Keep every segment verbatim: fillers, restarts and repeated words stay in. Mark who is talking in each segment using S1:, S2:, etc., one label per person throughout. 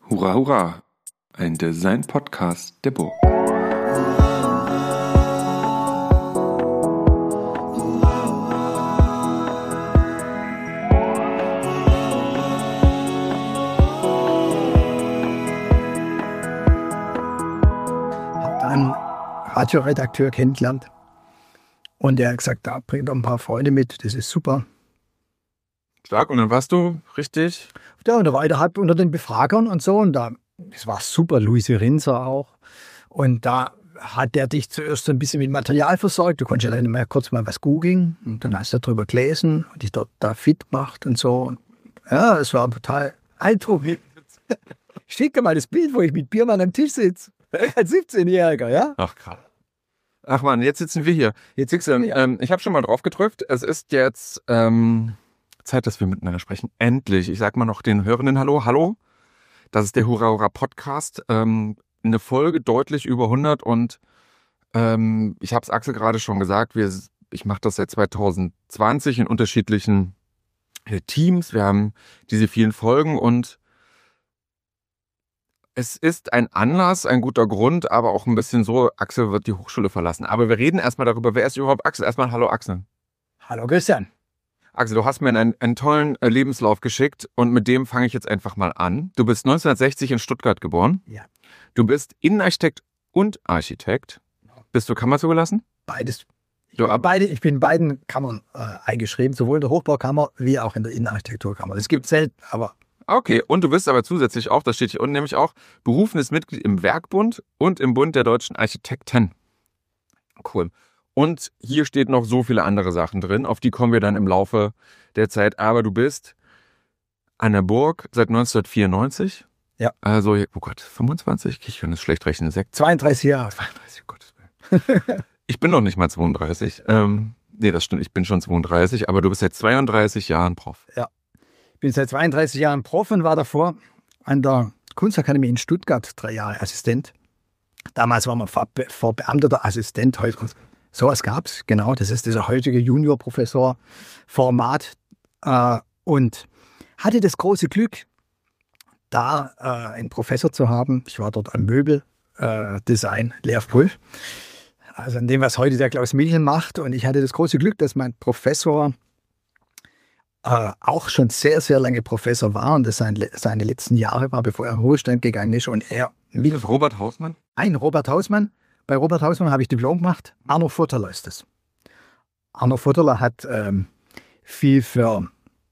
S1: Hurra, hurra! Ein Design-Podcast der Burg.
S2: Habe einen Radioredakteur kennengelernt und der hat gesagt, da bringt doch ein paar Freunde mit, das ist super.
S3: Stark, und dann warst du richtig?
S2: Ja, und da war ich da halb unter den Befragern und so und da, das war super, Luise Rinser auch. Und da hat der dich zuerst so ein bisschen mit Material versorgt. Du konntest ja dann mal kurz mal was googeln und dann hast du darüber gelesen und dich dort da fit gemacht und so. Und ja, es war total eindruckend. Ich schicke mal das Bild, wo ich mit Biermann am Tisch sitze. Als siebzehnjähriger, ja?
S3: Ach, krass. Ach man, jetzt sitzen wir hier. Jetzt siehst du, ähm, ich habe schon mal drauf gedrückt. Es ist jetzt ähm, Zeit, dass wir miteinander sprechen. Endlich. Ich sag mal noch den Hörenden Hallo. Hallo. Das ist der Hurra Hurra Podcast. Ähm, eine Folge deutlich über hundert und ähm, ich habe es Axel gerade schon gesagt, wir, ich mache das seit zwanzig zwanzig in unterschiedlichen äh, Teams. Wir haben diese vielen Folgen und es ist ein Anlass, ein guter Grund, aber auch ein bisschen so, Axel wird die Hochschule verlassen. Aber wir reden erstmal darüber, wer ist überhaupt Axel? Erstmal Hallo Axel.
S2: Hallo Christian.
S3: Axel, du hast mir einen, einen tollen äh, Lebenslauf geschickt und mit dem fange ich jetzt einfach mal an. Du bist neunzehnhundertsechzig in Stuttgart geboren.
S2: Ja.
S3: Du bist Innenarchitekt und Architekt. Bist du Kammer zugelassen?
S2: Beides. Ich,
S3: Du,
S2: bin,
S3: ab-
S2: beide, ich bin in beiden Kammern äh, eingeschrieben, sowohl in der Hochbaukammer wie auch in der Innenarchitekturkammer. Das gibt es selten, aber
S3: Okay, und du bist aber zusätzlich auch, das steht hier unten nämlich auch, berufenes Mitglied im Werkbund und im Bund der deutschen Architekten. Cool. Und hier steht noch so viele andere Sachen drin, auf die kommen wir dann im Laufe der Zeit. Aber du bist an der Burg seit neunzehnhundertvierundneunzig.
S2: Ja.
S3: Also, oh Gott, fünfundzwanzig? Ich kann das schlecht rechnen. Sek-
S2: zweiunddreißig Jahre.
S3: zweiunddreißig, um Gottes Willen. Ich bin noch nicht mal zweiunddreißig. Ähm, nee, das stimmt, ich bin schon zweiunddreißig, aber du bist seit zweiunddreißig Jahren Prof.
S2: Ich bin seit zweiunddreißig Jahren Prof und war davor an der Kunstakademie in Stuttgart drei Jahre Assistent. Damals war man ver- verbeamteter Assistent. Heute, sowas gab es, genau. Das ist dieser heutige Junior-Professor-Format. Äh, und hatte das große Glück, da äh, einen Professor zu haben. Ich war dort am Möbeldesign, äh, Lehrpult. Also an dem, was heute der Klaus Milchen macht. Und ich hatte das große Glück, dass mein Professor äh, auch schon sehr, sehr lange Professor war und das sein, seine letzten Jahre war, bevor er in den Ruhestand gegangen ist. Und er, wie
S3: Robert Hausmann?
S2: ein Robert Hausmann. Bei Robert Hausmann habe ich Diplom gemacht. Arno Futterler ist es. Arno Futterler hat ähm, viel für,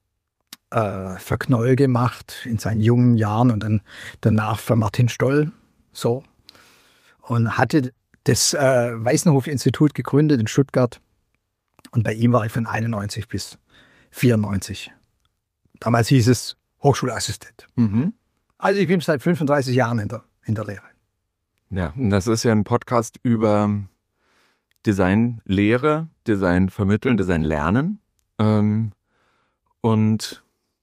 S2: äh, für Knoll gemacht in seinen jungen Jahren und dann danach für Martin Stoll. So. Und hatte das äh, Weißenhof-Institut gegründet in Stuttgart. Und bei ihm war ich von einundneunzig bis vierundneunzig. Damals hieß es Hochschulassistent.
S3: Mhm.
S2: Also ich bin seit fünfunddreißig Jahren in der, in der Lehre.
S3: Ja, und das ist ja ein Podcast über Designlehre, Design vermitteln, Design lernen. Ähm, und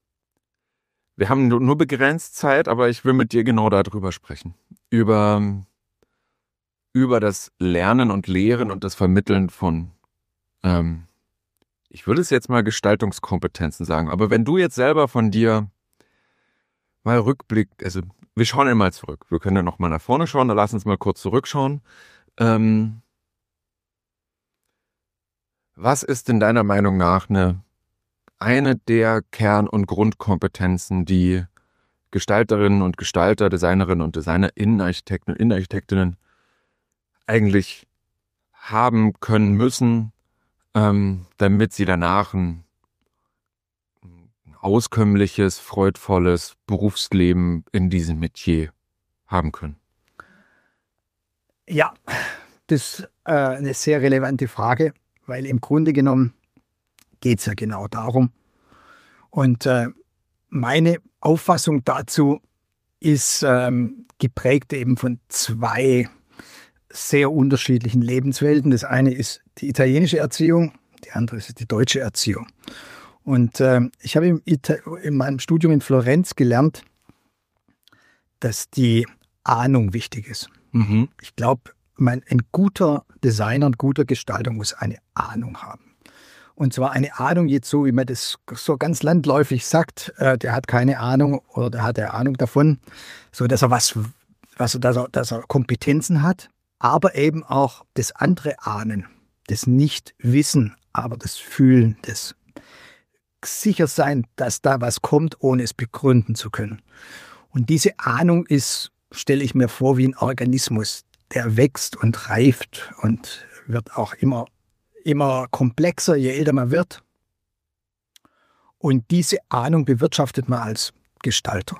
S3: wir haben nur, nur begrenzt Zeit, aber ich will mit dir genau darüber sprechen. Über, über das Lernen und Lehren und das Vermitteln von, ähm, ich würde es jetzt mal Gestaltungskompetenzen sagen, aber wenn du jetzt selber von dir mal Rückblick, also wir schauen einmal zurück. Wir können ja noch mal nach vorne schauen, da lass uns mal kurz zurückschauen. Ähm, was ist in deiner Meinung nach eine, eine der Kern- und Grundkompetenzen, die Gestalterinnen und Gestalter, Designerinnen und Designer, Innenarchitekten und Innenarchitektinnen eigentlich haben können müssen, ähm, damit sie danach ein auskömmliches, freudvolles Berufsleben in diesem Metier haben können?
S2: Ja, das ist äh, eine sehr relevante Frage, weil im Grunde genommen geht es ja genau darum. Und äh, meine Auffassung dazu ist ähm, geprägt eben von zwei sehr unterschiedlichen Lebenswelten. Das eine ist die italienische Erziehung, die andere ist die deutsche Erziehung. Und äh, ich habe im Ita- in meinem Studium in Florenz gelernt, dass die Ahnung wichtig ist.
S3: Mhm.
S2: Ich glaube, ein guter Designer, ein guter Gestalter muss eine Ahnung haben. Und zwar eine Ahnung jetzt so, wie man das so ganz landläufig sagt, äh, der hat keine Ahnung oder der hat eine Ahnung davon, so dass er was, was dass er, dass er Kompetenzen hat, aber eben auch das andere Ahnen, das Nicht-Wissen, aber das Fühlen, das sicher sein, dass da was kommt, ohne es begründen zu können. Und diese Ahnung ist, stelle ich mir vor, wie ein Organismus, der wächst und reift und wird auch immer, immer komplexer, je älter man wird. Und diese Ahnung bewirtschaftet man als Gestalter.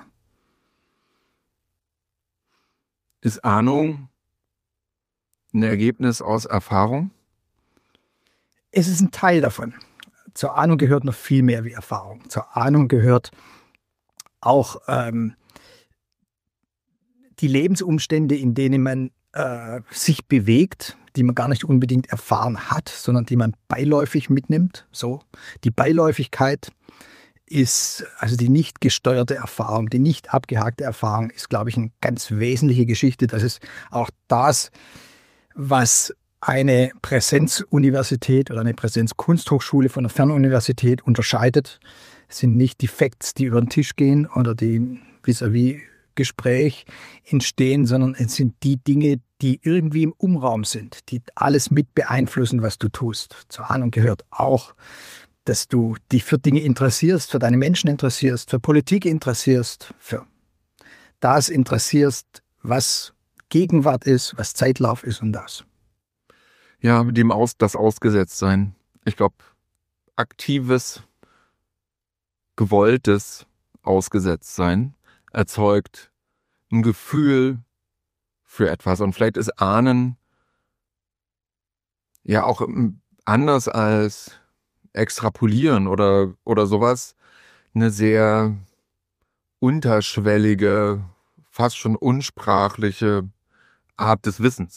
S3: Ist Ahnung ein Ergebnis aus Erfahrung?
S2: Es ist ein Teil davon. Zur Ahnung gehört noch viel mehr wie Erfahrung. Zur Ahnung gehört auch ähm, die Lebensumstände, in denen man äh, sich bewegt, die man gar nicht unbedingt erfahren hat, sondern die man beiläufig mitnimmt. So, die Beiläufigkeit ist, also die nicht gesteuerte Erfahrung, die nicht abgehakte Erfahrung ist, glaube ich, eine ganz wesentliche Geschichte. Das ist auch das, was eine Präsenzuniversität oder eine Präsenzkunsthochschule von einer Fernuniversität unterscheidet. Es sind nicht die Facts, die über den Tisch gehen oder die vis-à-vis Gespräch entstehen, sondern es sind die Dinge, die irgendwie im Umraum sind, die alles mit beeinflussen, was du tust. Zur Ahnung gehört auch, dass du dich für Dinge interessierst, für deine Menschen interessierst, für Politik interessierst, für das interessierst, was Gegenwart ist, was Zeitlauf ist und das.
S3: Ja, dem aus, das Ausgesetztsein. Ich glaube, aktives, gewolltes Ausgesetztsein erzeugt ein Gefühl für etwas. Und vielleicht ist Ahnen ja auch anders als Extrapolieren oder, oder sowas eine sehr unterschwellige, fast schon unsprachliche Art des Wissens.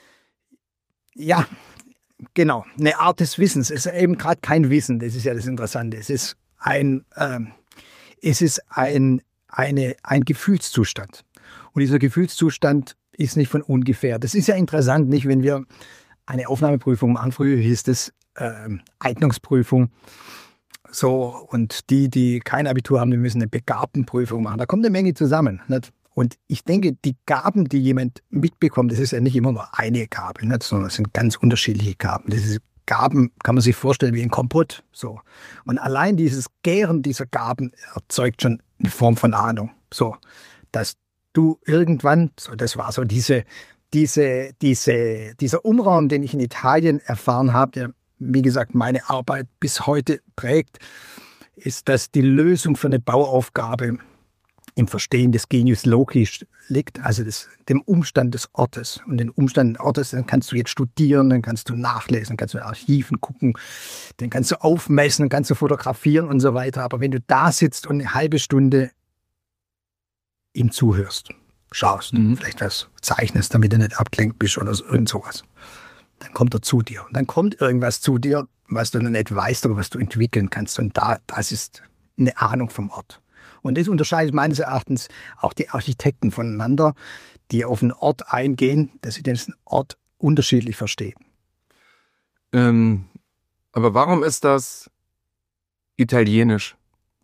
S2: Ja, genau. Eine Art des Wissens. Es ist eben gerade kein Wissen. Das ist ja das Interessante. Es ist ein, ähm, es ist ein, eine, ein Gefühlszustand. Und dieser Gefühlszustand ist nicht von ungefähr. Das ist ja interessant, nicht? Wenn wir eine Aufnahmeprüfung machen, früher hieß es ähm, Eignungsprüfung. So, und die, die kein Abitur haben, die müssen eine Begabtenprüfung machen. Da kommt eine Menge zusammen, nicht? Und ich denke, die Gaben, die jemand mitbekommt, das ist ja nicht immer nur eine Gabe, nicht? Sondern es sind ganz unterschiedliche Gaben. Diese Gaben kann man sich vorstellen wie ein Kompott. So. Und allein dieses Gären dieser Gaben erzeugt schon eine Form von Ahnung. So, dass du irgendwann, so das war so diese, diese, diese, dieser Umraum, den ich in Italien erfahren habe, der, wie gesagt, meine Arbeit bis heute prägt, ist, dass die Lösung für eine Bauaufgabe im Verstehen des Genius Loci liegt, also des, dem Umstand des Ortes. Und den Umstand des Ortes, dann kannst du jetzt studieren, dann kannst du nachlesen, dann kannst du in Archiven gucken, dann kannst du aufmessen, dann kannst du fotografieren und so weiter. Aber wenn du da sitzt und eine halbe Stunde ihm zuhörst, schaust, mhm. vielleicht was zeichnest, damit du nicht abgelenkt bist oder so, irgend sowas, dann kommt er zu dir. Und dann kommt irgendwas zu dir, was du noch nicht weißt oder was du entwickeln kannst. Und da, das ist eine Ahnung vom Ort. Und das unterscheidet meines Erachtens auch die Architekten voneinander, die auf einen Ort eingehen, dass sie diesen Ort unterschiedlich verstehen.
S3: Ähm, aber warum ist das italienisch?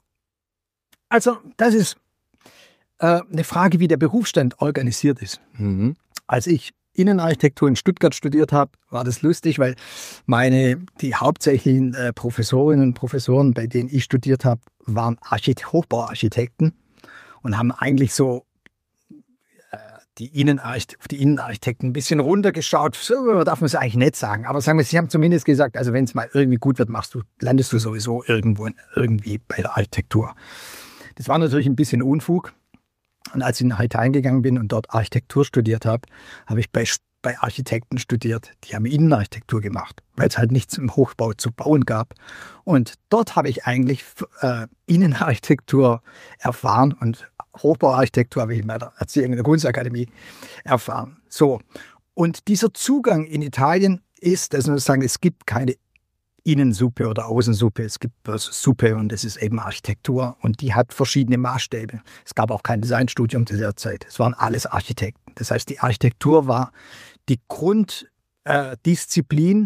S2: Also das ist äh, eine Frage, wie der Berufsstand organisiert ist.
S3: Mhm.
S2: Als ich Innenarchitektur in Stuttgart studiert habe, war das lustig, weil meine, die hauptsächlichen äh, Professorinnen und Professoren, bei denen ich studiert habe, waren Archite- Hochbauarchitekten und haben eigentlich so äh, die, Innenarchite- die Innenarchitekten ein bisschen runtergeschaut. So darf man es eigentlich nicht sagen, aber sagen wir, sie haben zumindest gesagt, also wenn es mal irgendwie gut wird, machst du, landest du sowieso irgendwo irgendwie bei der Architektur. Das war natürlich ein bisschen Unfug. Und als ich nach Italien gegangen bin und dort Architektur studiert habe, habe ich bei, bei Architekten studiert, die haben Innenarchitektur gemacht, weil es halt nichts im Hochbau zu bauen gab. Und dort habe ich eigentlich äh, Innenarchitektur erfahren und Hochbauarchitektur habe ich in meiner Erziehung in der Kunstakademie erfahren. So. Und dieser Zugang in Italien ist, dass man sagen, es gibt keine Innensuppe oder Außensuppe. Es gibt Suppe und es ist eben Architektur und die hat verschiedene Maßstäbe. Es gab auch kein Designstudium zu der Zeit. Es waren alles Architekten. Das heißt, die Architektur war die Grunddisziplin, äh,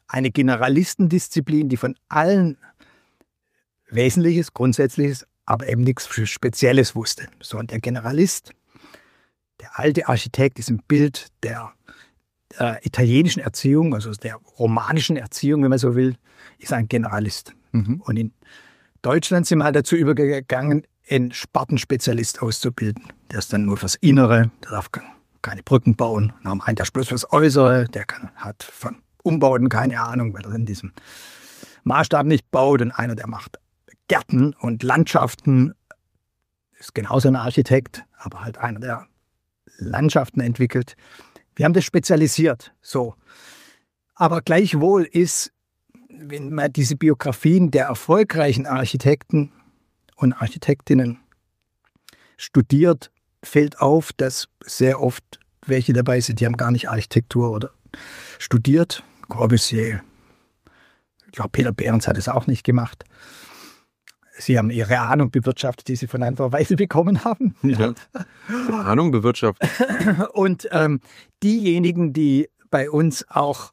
S2: eine Generalistendisziplin, die von allen Wesentliches, Grundsätzliches, aber eben nichts Spezielles wusste. So, und der Generalist, der alte Architekt, ist ein Bild der äh, italienischen Erziehung, also der romanischen Erziehung, wenn man so will, ist ein Generalist. Mhm. Und in Deutschland sind wir halt dazu übergegangen, einen Spartenspezialist auszubilden. Der ist dann nur fürs Innere, der darf keine Brücken bauen. Dann haben wir einen, der ist bloß fürs Äußere, der kann, hat von Umbauten keine Ahnung, weil er in diesem Maßstab nicht baut. Und einer, der macht Gärten und Landschaften, ist genauso ein Architekt, aber halt einer, der Landschaften entwickelt. Wir haben das spezialisiert, so. Aber gleichwohl ist, wenn man diese Biografien der erfolgreichen Architekten und Architektinnen studiert, fällt auf, dass sehr oft welche dabei sind, die haben gar nicht Architektur oder studiert. Corbusier, ich glaube, Peter Behrens hat es auch nicht gemacht. Sie haben ihre Ahnung bewirtschaftet, die sie von anderer Weise bekommen haben.
S3: Ja. Ahnung bewirtschaftet.
S2: Und ähm, diejenigen, die bei uns auch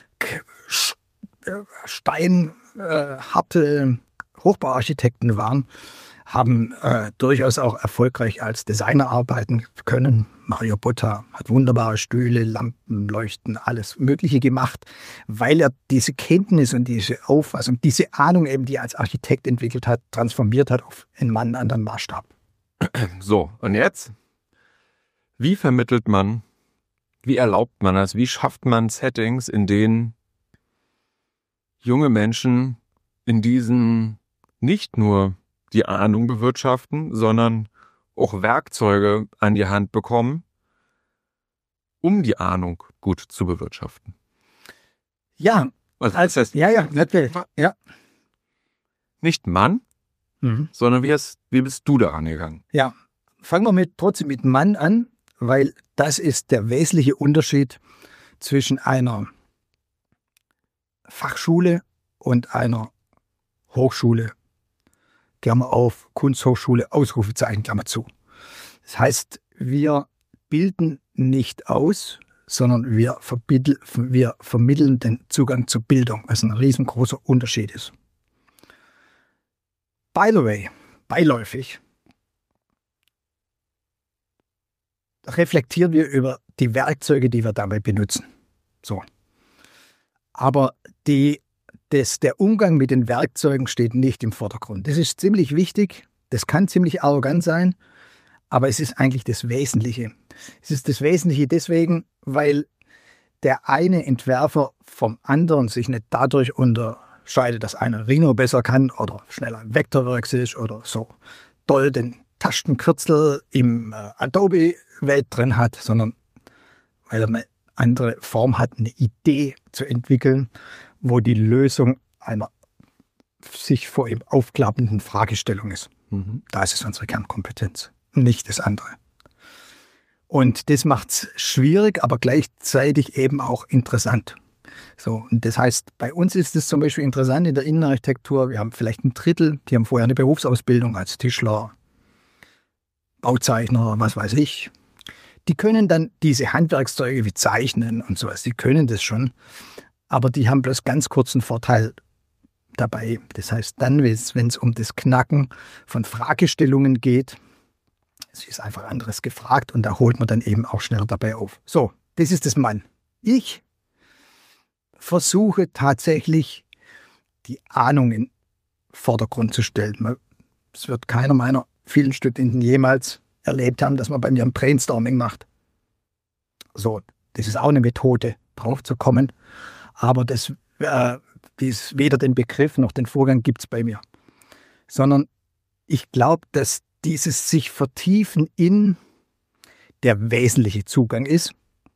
S2: steinharte äh, Hochbauarchitekten waren, haben äh, durchaus auch erfolgreich als Designer arbeiten können. Mario Botta hat wunderbare Stühle, Lampen, Leuchten, alles Mögliche gemacht, weil er diese Kenntnis und diese Auffassung, diese Ahnung eben, die er als Architekt entwickelt hat, transformiert hat auf einen Mann anderen Maßstab.
S3: So, und jetzt? Wie vermittelt man, wie erlaubt man das, wie schafft man Settings, in denen junge Menschen in diesen nicht nur die Ahnung bewirtschaften, sondern auch Werkzeuge an die Hand bekommen, um die Ahnung gut zu bewirtschaften.
S2: Ja,
S3: also,
S2: als,
S3: das heißt,
S2: ja, ja, natürlich. Ja.
S3: Nicht Mann,
S2: Mhm.
S3: sondern wie, hast, wie bist du da angegangen?
S2: Ja, fangen wir mit, trotzdem mit Mann an, weil das ist der wesentliche Unterschied zwischen einer Fachschule und einer Hochschule. Klammer auf, Kunsthochschule, Ausrufezeichen, Klammer zu. Das heißt, wir bilden nicht aus, sondern wir, wir vermitteln den Zugang zur Bildung, was ein riesengroßer Unterschied ist. By the way, beiläufig, reflektieren wir über die Werkzeuge, die wir dabei benutzen. So. Aber die Das, der Umgang mit den Werkzeugen steht nicht im Vordergrund. Das ist ziemlich wichtig, das kann ziemlich arrogant sein, aber es ist eigentlich das Wesentliche. Es ist das Wesentliche deswegen, weil der eine Entwerfer vom anderen sich nicht dadurch unterscheidet, dass einer Rhino besser kann oder schneller im Vectorworks ist oder so doll den Tastenkürzel im äh, Adobe-Welt drin hat, sondern weil er eine andere Form hat, eine Idee zu entwickeln, wo die Lösung einer sich vor ihm aufklappenden Fragestellung ist. Mhm. Da ist es unsere Kernkompetenz, nicht das andere. Und das macht es schwierig, aber gleichzeitig eben auch interessant. So, und das heißt, bei uns ist es zum Beispiel interessant in der Innenarchitektur, wir haben vielleicht ein Drittel, die haben vorher eine Berufsausbildung als Tischler, Bauzeichner, was weiß ich. Die können dann diese Handwerkszeuge wie Zeichnen und sowas, die können das schon. Aber die haben bloß ganz kurzen Vorteil dabei. Das heißt, dann, wenn es um das Knacken von Fragestellungen geht, es ist einfach anderes gefragt und da holt man dann eben auch schneller dabei auf. So, das ist das Mann. Ich versuche tatsächlich, die Ahnung in den Vordergrund zu stellen. Es wird keiner meiner vielen Studenten jemals erlebt haben, dass man bei mir ein Brainstorming macht. So, das ist auch eine Methode, drauf zu kommen. Aber das, äh, dies, weder den Begriff noch den Vorgang gibt es bei mir. Sondern ich glaube, dass dieses sich vertiefen in der wesentliche Zugang ist.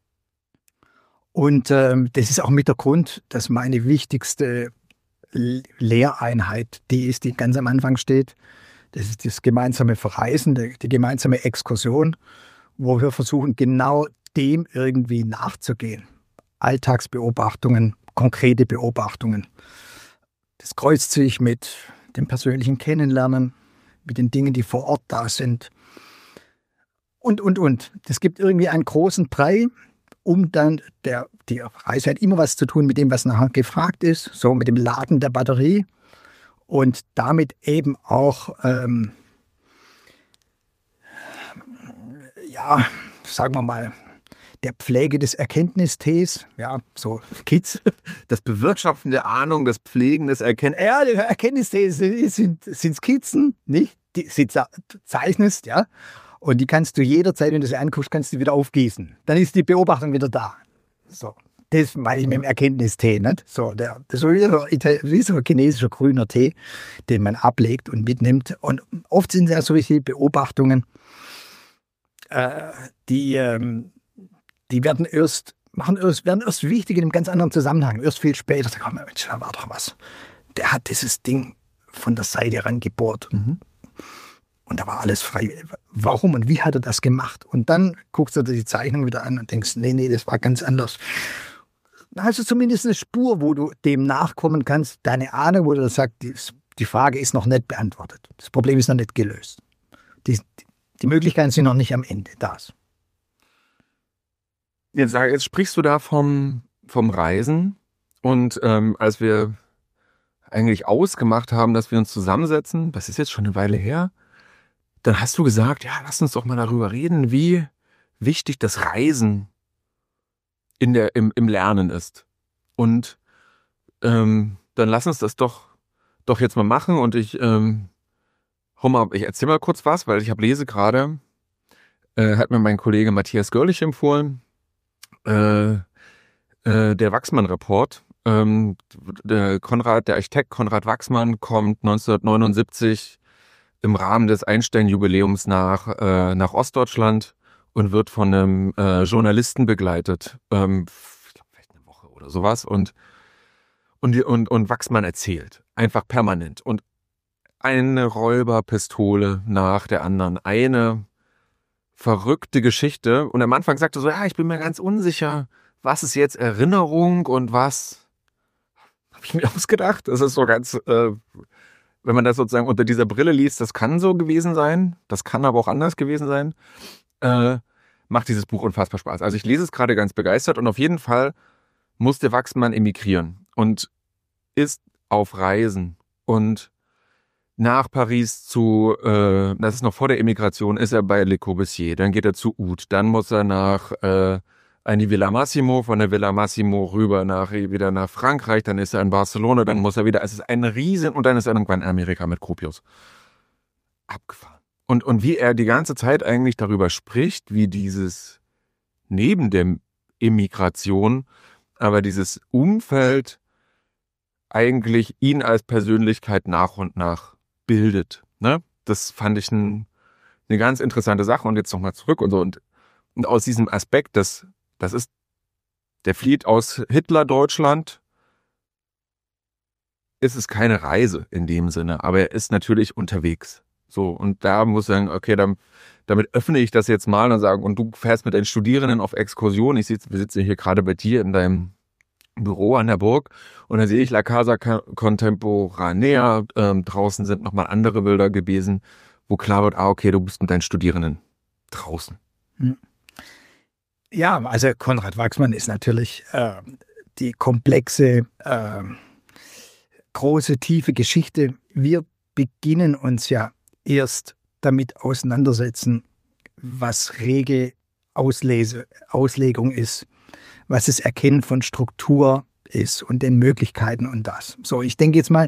S2: Und ähm, das ist auch mit der Grund, dass meine wichtigste Lehreinheit die ist, die ganz am Anfang steht. Das ist das gemeinsame Verreisen, die, die gemeinsame Exkursion, wo wir versuchen, genau dem irgendwie nachzugehen. Alltagsbeobachtungen, konkrete Beobachtungen. Das kreuzt sich mit dem persönlichen Kennenlernen, mit den Dingen, die vor Ort da sind. Und, und, und. Es gibt irgendwie einen großen Brei um dann, der, die Reise hat immer was zu tun mit dem, was nachher gefragt ist, so mit dem Laden der Batterie und damit eben auch, ähm, ja, sagen wir mal, der Pflege des Erkenntnistees, ja, so Kids.
S3: Das Bewirtschaften der Ahnung, das Pflegen des Erkenntnisses.
S2: Ja, die Erkenntnistees sind, sind Skizzen, nicht? Die, sie zeichnest, ja. Und die kannst du jederzeit, wenn du sie anguckst, kannst du wieder aufgießen. Dann ist die Beobachtung wieder da. So. Das meine ich mit dem Erkenntnistee, nicht? So, der, das ist so wie so, wie so ein chinesischer grüner Tee, den man ablegt und mitnimmt. Und oft sind ja solche Beobachtungen, äh, die, ähm, die werden erst, machen erst, werden erst wichtig in einem ganz anderen Zusammenhang. Erst viel später, da kommt man, Mensch, da war doch was. Der hat dieses Ding von der Seite rangebohrt. Mhm. Und da war alles frei. Warum und wie hat er das gemacht? Und dann guckst du dir die Zeichnung wieder an und denkst, nee, nee, das war ganz anders. Dann hast du zumindest eine Spur, wo du dem nachkommen kannst, deine Ahnung, wo du sagst, die, die Frage ist noch nicht beantwortet. Das Problem ist noch nicht gelöst. Die, die Möglichkeiten sind noch nicht am Ende da.
S3: Jetzt, jetzt sprichst du da vom, vom Reisen. Und ähm, als wir eigentlich ausgemacht haben, dass wir uns zusammensetzen, das ist jetzt schon eine Weile her, dann hast du gesagt, ja, lass uns doch mal darüber reden, wie wichtig das Reisen in der, im, im Lernen ist. Und ähm, dann lass uns das doch, doch jetzt mal machen. Und ich, ähm, hol mal, ich erzähl mal kurz was, weil ich habe lese gerade, äh, hat mir mein Kollege Matthias Görlich empfohlen, äh, äh, der Wachsmann-Report. Ähm, der Konrad, der Architekt Konrad Wachsmann kommt neunzehnhundertneunundsiebzig im Rahmen des Einstein-Jubiläums nach, äh, nach Ostdeutschland und wird von einem äh, Journalisten begleitet. Ähm, ich glaube, vielleicht eine Woche oder sowas. Und, und, und, und Wachsmann erzählt. Einfach permanent. Und eine Räuberpistole nach der anderen. Eine verrückte Geschichte. Und am Anfang sagte er so, ja, ich bin mir ganz unsicher, was ist jetzt Erinnerung und was habe ich mir ausgedacht. Das ist so ganz... Äh, wenn man das sozusagen unter dieser Brille liest, das kann so gewesen sein, das kann aber auch anders gewesen sein, äh, macht dieses Buch unfassbar Spaß. Also ich lese es gerade ganz begeistert und auf jeden Fall musste Wachsmann emigrieren und ist auf Reisen und nach Paris zu, äh, das ist noch vor der Emigration, ist er bei Le Corbusier, dann geht er zu Oud, dann muss er nach äh, an die Villa Massimo, von der Villa Massimo rüber nach, wieder nach Frankreich, dann ist er in Barcelona, dann muss er wieder, es ist ein Riesen, und dann ist er irgendwann in Amerika mit Gropius. Abgefahren. Und, und wie er die ganze Zeit eigentlich darüber spricht, wie dieses, neben der Emigration, aber dieses Umfeld eigentlich ihn als Persönlichkeit nach und nach bildet. Ne? Das fand ich ein, eine ganz interessante Sache. Und jetzt nochmal zurück und so. Und, und aus diesem Aspekt, das, das ist, der flieht aus Hitler-Deutschland, ist es keine Reise in dem Sinne, aber er ist natürlich unterwegs. So, und da muss ich sagen, okay, dann, damit öffne ich das jetzt mal und sage, und du fährst mit deinen Studierenden auf Exkursion. Ich sitze, wir sitzen hier gerade bei dir in deinem Büro an der Burg und da sehe ich La Casa Contemporanea. Ähm, draußen sind nochmal andere Bilder gewesen, wo klar wird, ah, okay, du bist mit deinen Studierenden draußen.
S2: Ja, also Konrad Wachsmann ist natürlich äh, die komplexe, äh, große, tiefe Geschichte. Wir beginnen uns ja erst damit auseinandersetzen, was rege Auslese, Auslegung ist, was das Erkennen von Struktur ist und den Möglichkeiten und das. So, ich denke jetzt mal,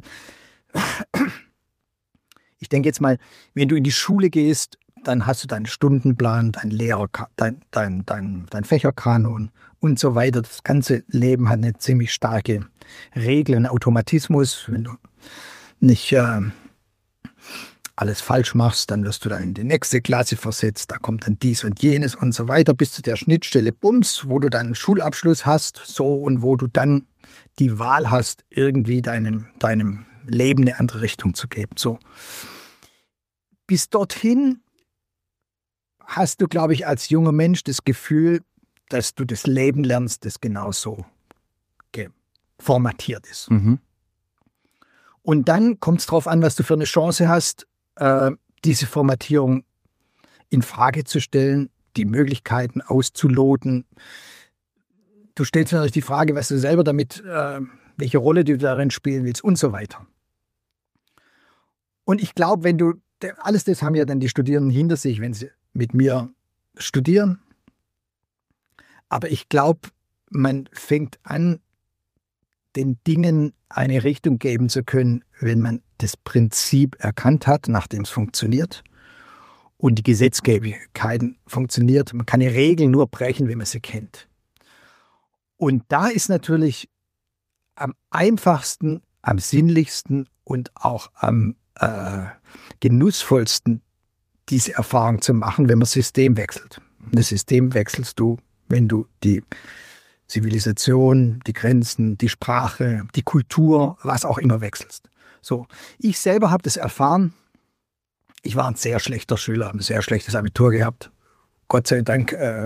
S2: ich denke jetzt mal, wenn du in die Schule gehst, dann hast du deinen Stundenplan, dein Lehrer, dein, dein, dein, dein Fächerkanon und so weiter. Das ganze Leben hat eine ziemlich starke Regel, einen Automatismus. Wenn du nicht äh, alles falsch machst, dann wirst du dann in die nächste Klasse versetzt. Da kommt dann dies und jenes und so weiter bis zu der Schnittstelle Bums, wo du dann einen Schulabschluss hast, so, und wo du dann die Wahl hast, irgendwie deinem, deinem Leben eine andere Richtung zu geben. So. Bis dorthin hast du, glaube ich, als junger Mensch das Gefühl, dass du das Leben lernst, das genauso formatiert ist. Mhm. Und dann kommt es darauf an, was du für eine Chance hast, äh, diese Formatierung in Frage zu stellen, die Möglichkeiten auszuloten, du stellst natürlich die Frage, was du selber damit, äh, welche Rolle du darin spielen willst und so weiter. Und ich glaube, wenn du, alles das haben ja dann die Studierenden hinter sich, wenn sie mit mir studieren. Aber ich glaube, man fängt an, den Dingen eine Richtung geben zu können, wenn man das Prinzip erkannt hat, nachdem es funktioniert. Und die Gesetzgebung funktioniert. Man kann die Regeln nur brechen, wenn man sie kennt. Und da ist natürlich am einfachsten, am sinnlichsten und auch am äh, genussvollsten, diese Erfahrung zu machen, wenn man das System wechselt. Und das System wechselst du, wenn du die Zivilisation, die Grenzen, die Sprache, die Kultur, was auch immer wechselst. So, ich selber habe das erfahren. Ich war ein sehr schlechter Schüler, habe ein sehr schlechtes Abitur gehabt. Gott sei Dank äh,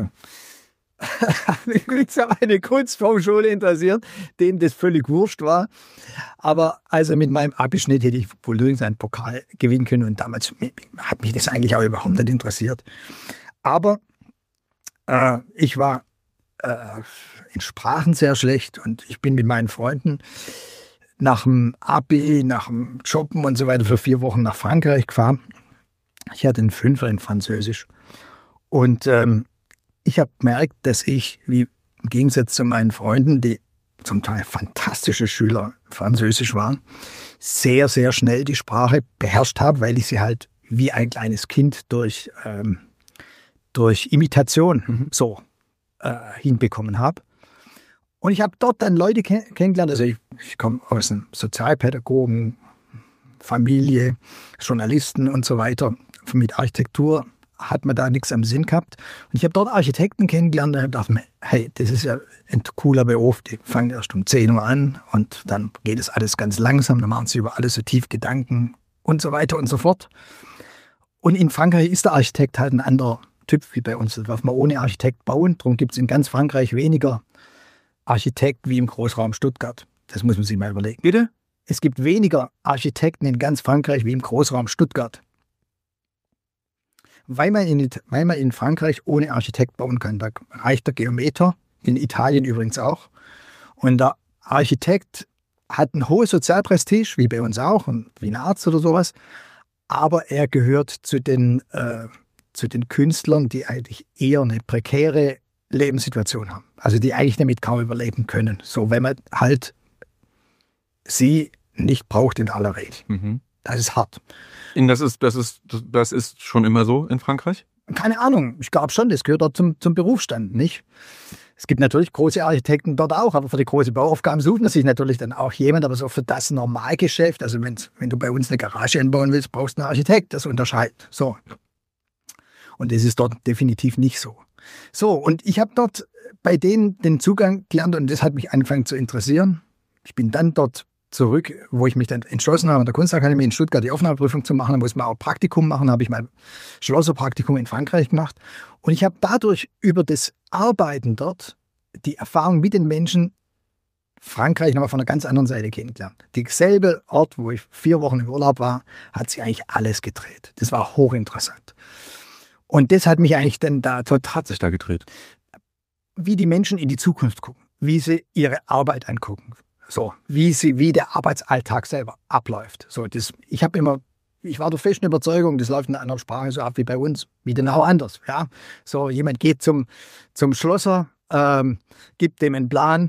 S2: mich nichts an eine Kunsthochschule interessiert, denen das völlig wurscht war. Aber also mit meinem Abischnitt hätte ich wohl irgendeinen Pokal gewinnen können und damals hat mich das eigentlich auch überhaupt nicht interessiert. Aber äh, ich war äh, in Sprachen sehr schlecht und ich bin mit meinen Freunden nach dem Abi, nach dem Jobben und so weiter für vier Wochen nach Frankreich gefahren. Ich hatte einen Fünfer in Französisch und ähm, ich habe gemerkt, dass ich, wie im Gegensatz zu meinen Freunden, die zum Teil fantastische Schüler Französisch waren, sehr, sehr schnell die Sprache beherrscht habe, weil ich sie halt wie ein kleines Kind durch, ähm, durch Imitation mhm. so äh, hinbekommen habe. Und ich habe dort dann Leute kenn kennengelernt, also ich, ich komme aus einem Sozialpädagogen, Familie, Journalisten und so weiter. Mit Architektur hat man da nichts am Sinn gehabt. Und ich habe dort Architekten kennengelernt und habe gedacht, hey, das ist ja ein cooler Beruf. Die fangen erst um zehn Uhr an und dann geht es alles ganz langsam. Dann machen sie über alles so tief Gedanken und so weiter und so fort. Und in Frankreich ist der Architekt halt ein anderer Typ wie bei uns. Das darf man ohne Architekt bauen. Darum gibt es in ganz Frankreich weniger Architekt wie im Großraum Stuttgart. Das muss man sich mal überlegen.
S3: Bitte?
S2: Es gibt weniger Architekten in ganz Frankreich wie im Großraum Stuttgart. Weil man, in, weil man in Frankreich ohne Architekt bauen kann. Da reicht der Geometer, in Italien übrigens auch. Und der Architekt hat ein hohes Sozialprestige, wie bei uns auch, und wie ein Arzt oder sowas. Aber er gehört zu den, äh, zu den Künstlern, die eigentlich eher eine prekäre Lebenssituation haben. Also die eigentlich damit kaum überleben können. So, wenn man halt sie nicht braucht in aller Regel. Mhm. Das ist hart.
S3: Und das ist, das ist, das ist schon immer so in Frankreich?
S2: Keine Ahnung. Ich glaube schon, das gehört dort zum, zum Berufsstand, nicht? Es gibt natürlich große Architekten dort auch, aber für die großen Bauaufgaben suchen sich natürlich dann auch jemand. Aber so für das Normalgeschäft, also wenn, wenn du bei uns eine Garage einbauen willst, brauchst du einen Architekt, das unterscheidet. So. Und das ist dort definitiv nicht so. So, und ich habe dort bei denen den Zugang gelernt und das hat mich angefangen zu interessieren. Ich bin dann dort zurück, wo ich mich dann entschlossen habe, an der Kunstakademie in Stuttgart die Aufnahmeprüfung zu machen. Da muss man auch Praktikum machen, da habe ich mein Schlosserpraktikum in Frankreich gemacht. Und ich habe dadurch über das Arbeiten dort die Erfahrung mit den Menschen Frankreich nochmal von einer ganz anderen Seite kennengelernt. Derselbe Ort, wo ich vier Wochen im Urlaub war, hat sich eigentlich alles gedreht. Das war hochinteressant. Und das hat mich eigentlich dann da total...
S3: Hat sich da gedreht?
S2: Wie die Menschen in die Zukunft gucken, wie sie ihre Arbeit angucken. So, wie sie, wie der Arbeitsalltag selber abläuft. So, das, ich habe immer, ich war der festen Überzeugung, das läuft in einer anderen Sprache so ab wie bei uns, wie genau anders. Ja, so jemand geht zum zum Schlosser, ähm, gibt dem einen Plan,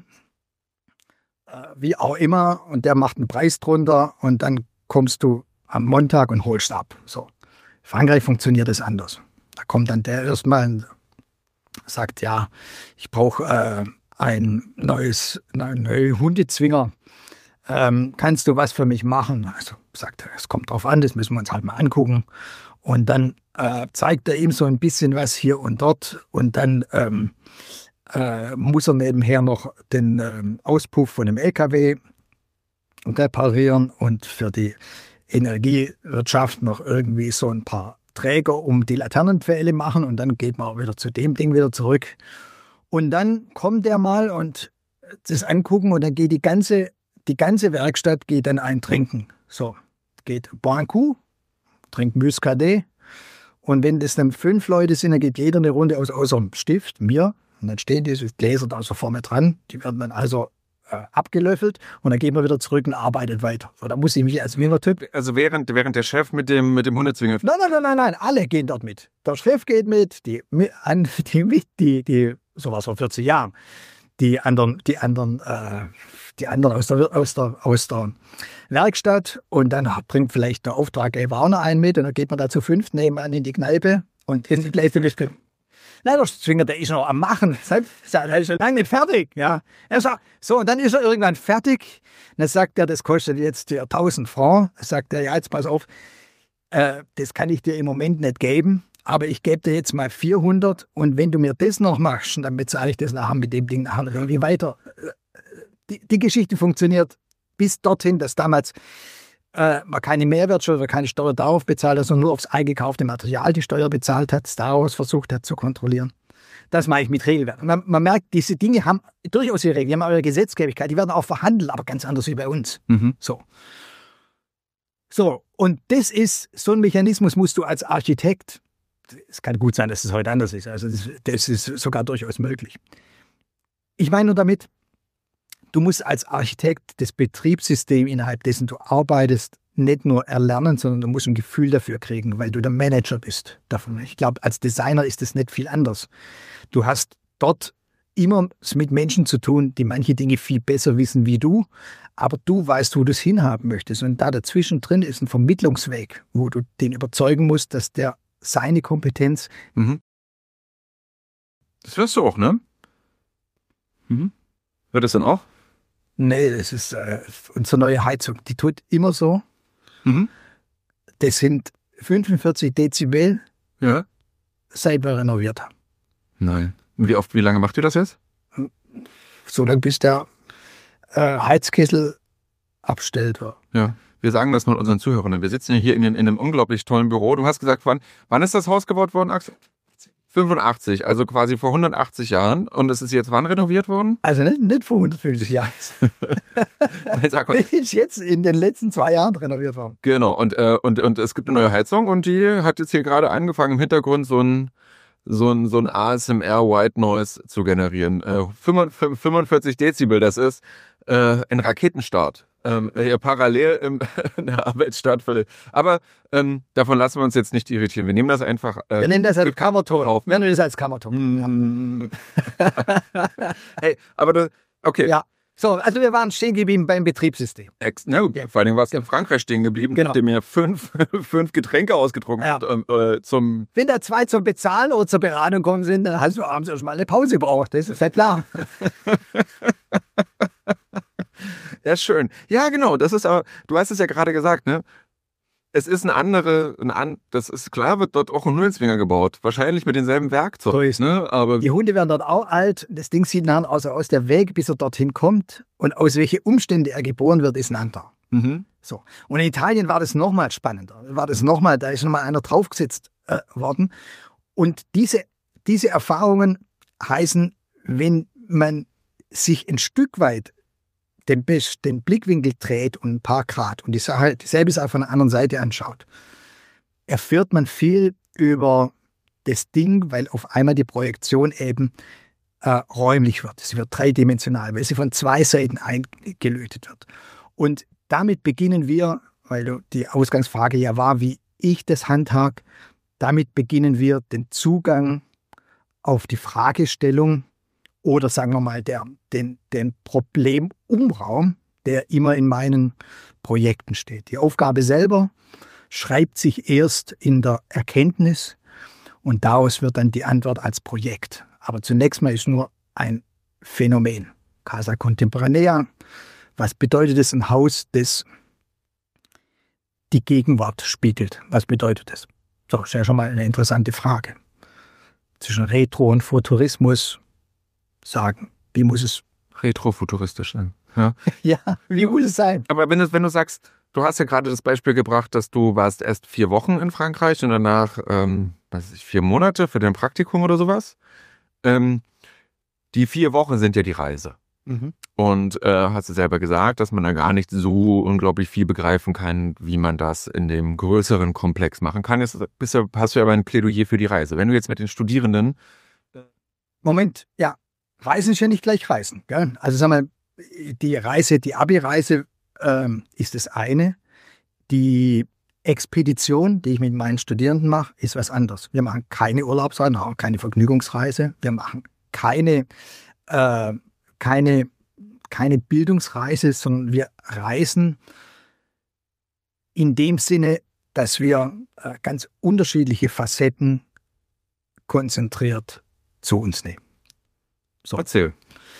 S2: äh, wie auch immer, und der macht einen Preis drunter und dann kommst du am Montag und holst ab. So, in Frankreich funktioniert das anders. Da kommt dann der erstmal und sagt, ja, ich brauche äh, ein neues, ein neue Hundezwinger. Ähm, kannst du was für mich machen? Also sagt er, es kommt drauf an, das müssen wir uns halt mal angucken. Und dann äh, zeigt er ihm so ein bisschen was hier und dort. Und dann ähm, äh, muss er nebenher noch den ähm, Auspuff von dem L K W reparieren und für die Energiewirtschaft noch irgendwie so ein paar Träger um die Laternenpfähle machen. Und dann geht man auch wieder zu dem Ding wieder zurück. Und dann kommt der mal und das angucken und dann geht die ganze, die ganze Werkstatt geht dann ein Trinken. So, geht boire un coup, trinkt Muscadet. Und wenn das dann fünf Leute sind, dann geht jeder eine Runde aus, außer dem Stift, mir, Und dann stehen diese Gläser da so vorne dran, die werden dann also äh, abgelöffelt und dann geht man wieder zurück und arbeitet weiter. So, da muss ich mich als Winger-Typ.
S3: Also während, während der Chef mit dem, mit dem Hundezwinger.
S2: Nein, nein, nein, nein, nein, alle gehen dort mit. Der Chef geht mit, die, an, die, die, die sowas vor vierzig Jahren, die anderen, die anderen, äh, die anderen aus der, aus der, aus der Werkstatt und dann bringt vielleicht der Auftraggeber auch noch einen mit und dann geht man da zu fünft nebenan in die Kneipe und in die Gläser. Nein, der Zwinger, der ist noch am Machen. Der ist schon lange nicht fertig. Ja. Er sagt, so, und dann ist er irgendwann fertig. Und dann sagt er, das kostet jetzt dir tausend Francs. Dann sagt er, ja, jetzt pass auf, äh, das kann ich dir im Moment nicht geben, aber ich gebe dir jetzt mal vierhundert und wenn du mir das noch machst, dann bezahle ich das nachher mit dem Ding nachher irgendwie weiter. Die, die Geschichte funktioniert bis dorthin, dass damals äh, man keine Mehrwertsteuer oder keine Steuer darauf bezahlt hat, sondern nur aufs eingekaufte Material die Steuer bezahlt hat, daraus versucht hat zu kontrollieren. Das mache ich mit Regelwerk. Man, man merkt, diese Dinge haben durchaus ihre Regeln, die haben ihre Gesetzgebung, die werden auch verhandelt, aber ganz anders wie bei uns.
S3: Mhm.
S2: So. So, und das ist, so ein Mechanismus musst du als Architekt, es kann gut sein, dass es heute anders ist, also das, das ist sogar durchaus möglich. Ich meine nur damit, du musst als Architekt das Betriebssystem, innerhalb dessen du arbeitest, nicht nur erlernen, sondern du musst ein Gefühl dafür kriegen, weil du der Manager bist davon. Ich glaube, als Designer ist das nicht viel anders. Du hast dort immer mit Menschen zu tun, die manche Dinge viel besser wissen wie du, aber du weißt, wo du es hinhaben möchtest. Und da dazwischen drin ist ein Vermittlungsweg, wo du den überzeugen musst, dass der seine Kompetenz...
S3: Mhm. Das wirst du auch, ne? Mhm. Wird das dann auch?
S2: Nee, das ist äh, unsere neue Heizung. Die tut immer so.
S3: Mhm.
S2: Das sind fünfundvierzig Dezibel,
S3: Ja.
S2: seit wir renoviert haben.
S3: Nein. Wie oft, wie lange macht ihr das jetzt?
S2: So lange, bis der äh, Heizkessel abstellt war.
S3: Ja. Wir sagen das mal unseren Zuhörern. Wir sitzen ja hier in, in einem unglaublich tollen Büro. Du hast gesagt, wann, wann ist das Haus gebaut worden, Axel? fünfundachtzig, also quasi vor hundertachtzig Jahren. Und es ist jetzt wann renoviert worden?
S2: Also nicht, nicht vor hundertfünfzig Jahren.
S3: Sag mal.
S2: Das ist jetzt in den letzten zwei Jahren renoviert worden.
S3: Genau. Und, äh, und, und es gibt eine neue Heizung und die hat jetzt hier gerade angefangen, im Hintergrund so ein, so ein, so ein A S M R White Noise zu generieren. Äh, fünfundvierzig Dezibel, das ist äh, ein Raketenstart. Ähm, hier parallel im, in der Arbeit stattfindet. Aber ähm, davon lassen wir uns jetzt nicht irritieren. Wir nehmen das einfach. Äh,
S2: Wir nennen das als Kammerton.
S3: auf.
S2: Wir nennen das als Kammerton.
S3: Hey, aber das, okay.
S2: Ja. So, also wir waren stehen geblieben beim Betriebssystem.
S3: Ex no, vor allem warst du in Frankreich stehen geblieben,
S2: Genau.
S3: nachdem ihr fünf, fünf Getränke ausgetrunken
S2: Ja.
S3: habt, äh, zum.
S2: Wenn da zwei zum Bezahlen oder zur Beratung kommen sind, dann hast du abends erstmal eine Pause gebraucht. Das ist ja klar.
S3: Ja, schön. Ja, genau. Das ist aber, du hast es ja gerade gesagt, ne? Es ist eine andere, ein an, das ist klar, wird dort auch ein Hundezwinger gebaut. Wahrscheinlich mit denselben Werkzeugen.
S2: So ist
S3: ne? Aber
S2: Die Hunde werden dort auch alt. Das Ding sieht nachher aus, aus der Weg, bis er dorthin kommt. Und aus welchen Umständen er geboren wird, ist ein anderer.
S3: mhm.
S2: So. Und in Italien war das nochmal spannender. War das nochmal, da ist nochmal einer draufgesetzt äh, worden. Und diese, diese Erfahrungen heißen, wenn man sich ein Stück weit den, den Blickwinkel dreht und ein paar Grad und die Sache, dieselbe Sache von der anderen Seite anschaut, erfährt man viel über das Ding, weil auf einmal die Projektion eben äh, räumlich wird. Sie wird dreidimensional, weil sie von zwei Seiten eingelötet wird. Und damit beginnen wir, weil die Ausgangsfrage ja war, wie ich das handhab, damit beginnen wir den Zugang auf die Fragestellung oder sagen wir mal der, den, den Problemumraum, der immer in meinen Projekten steht. Die Aufgabe selber schreibt sich erst in der Erkenntnis und daraus wird dann die Antwort als Projekt. Aber zunächst mal ist nur ein Phänomen. Casa Contemporanea. Was bedeutet es, ein Haus, das die Gegenwart spiegelt? Was bedeutet das? So, ist ja schon mal eine interessante Frage. Zwischen Retro und Futurismus sagen, wie muss es...
S3: Retrofuturistisch sein. Ja.
S2: Ja, wie muss es sein?
S3: Aber wenn du, wenn du sagst, du hast ja gerade das Beispiel gebracht, dass du warst erst vier Wochen in Frankreich und danach, ähm, weiß ich, vier Monate für dein Praktikum oder sowas. Ähm, die vier Wochen sind ja die Reise.
S2: Mhm.
S3: Und äh, hast du selber gesagt, dass man da gar nicht so unglaublich viel begreifen kann, wie man das in dem größeren Komplex machen kann. Jetzt bist du, hast du aber ein Plädoyer für die Reise. Wenn du jetzt mit den Studierenden
S2: Moment, ja, Reisen ist ja nicht gleich Reisen. Gell? Also sagen wir, die Reise, die Abi-Reise ähm, ist das eine. Die Expedition, die ich mit meinen Studierenden mache, ist was anderes. Wir machen keine Urlaubsreise, auch keine Vergnügungsreise. Wir machen keine, äh, keine, keine Bildungsreise, sondern wir reisen in dem Sinne, dass wir äh, ganz unterschiedliche Facetten konzentriert zu uns nehmen. So.
S3: Erzähl.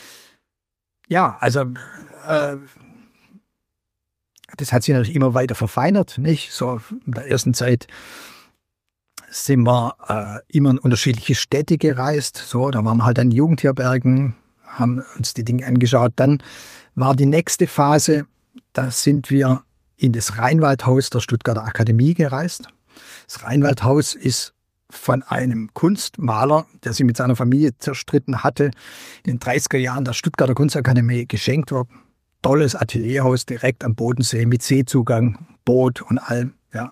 S2: Ja, also äh, das hat sich natürlich immer weiter verfeinert, nicht? So in der ersten Zeit sind wir äh, immer in unterschiedliche Städte gereist. So, da waren wir halt an Jugendherbergen, haben uns die Dinge angeschaut. Dann war die nächste Phase, da sind wir in das Rheinwaldhaus der Stuttgarter Akademie gereist. Das Rheinwaldhaus ist von einem Kunstmaler, der sich mit seiner Familie zerstritten hatte, in den dreißiger Jahren der Stuttgarter Kunstakademie geschenkt worden. Tolles Atelierhaus direkt am Bodensee mit Seezugang, Boot und allem. Ja.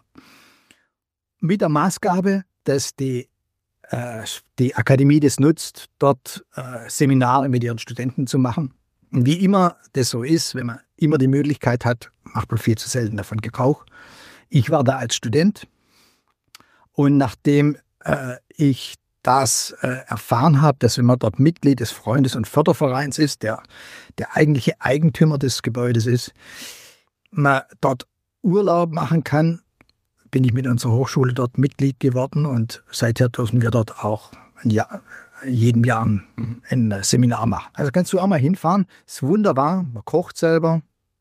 S2: Mit der Maßgabe, dass die, äh, die Akademie das nutzt, dort äh, Seminare mit ihren Studenten zu machen. Und wie immer das so ist, wenn man immer die Möglichkeit hat, macht man viel zu selten davon Gebrauch. Ich war da als Student und nachdem äh, ich das äh, erfahren habe, dass wenn man dort Mitglied des Freundes- und Fördervereins ist, der der eigentliche Eigentümer des Gebäudes ist, man dort Urlaub machen kann, bin ich mit unserer Hochschule dort Mitglied geworden und seither dürfen wir dort auch ein Jahr, jedem Jahr ein, ein Seminar machen. Also kannst du auch mal hinfahren, ist wunderbar, man kocht selber.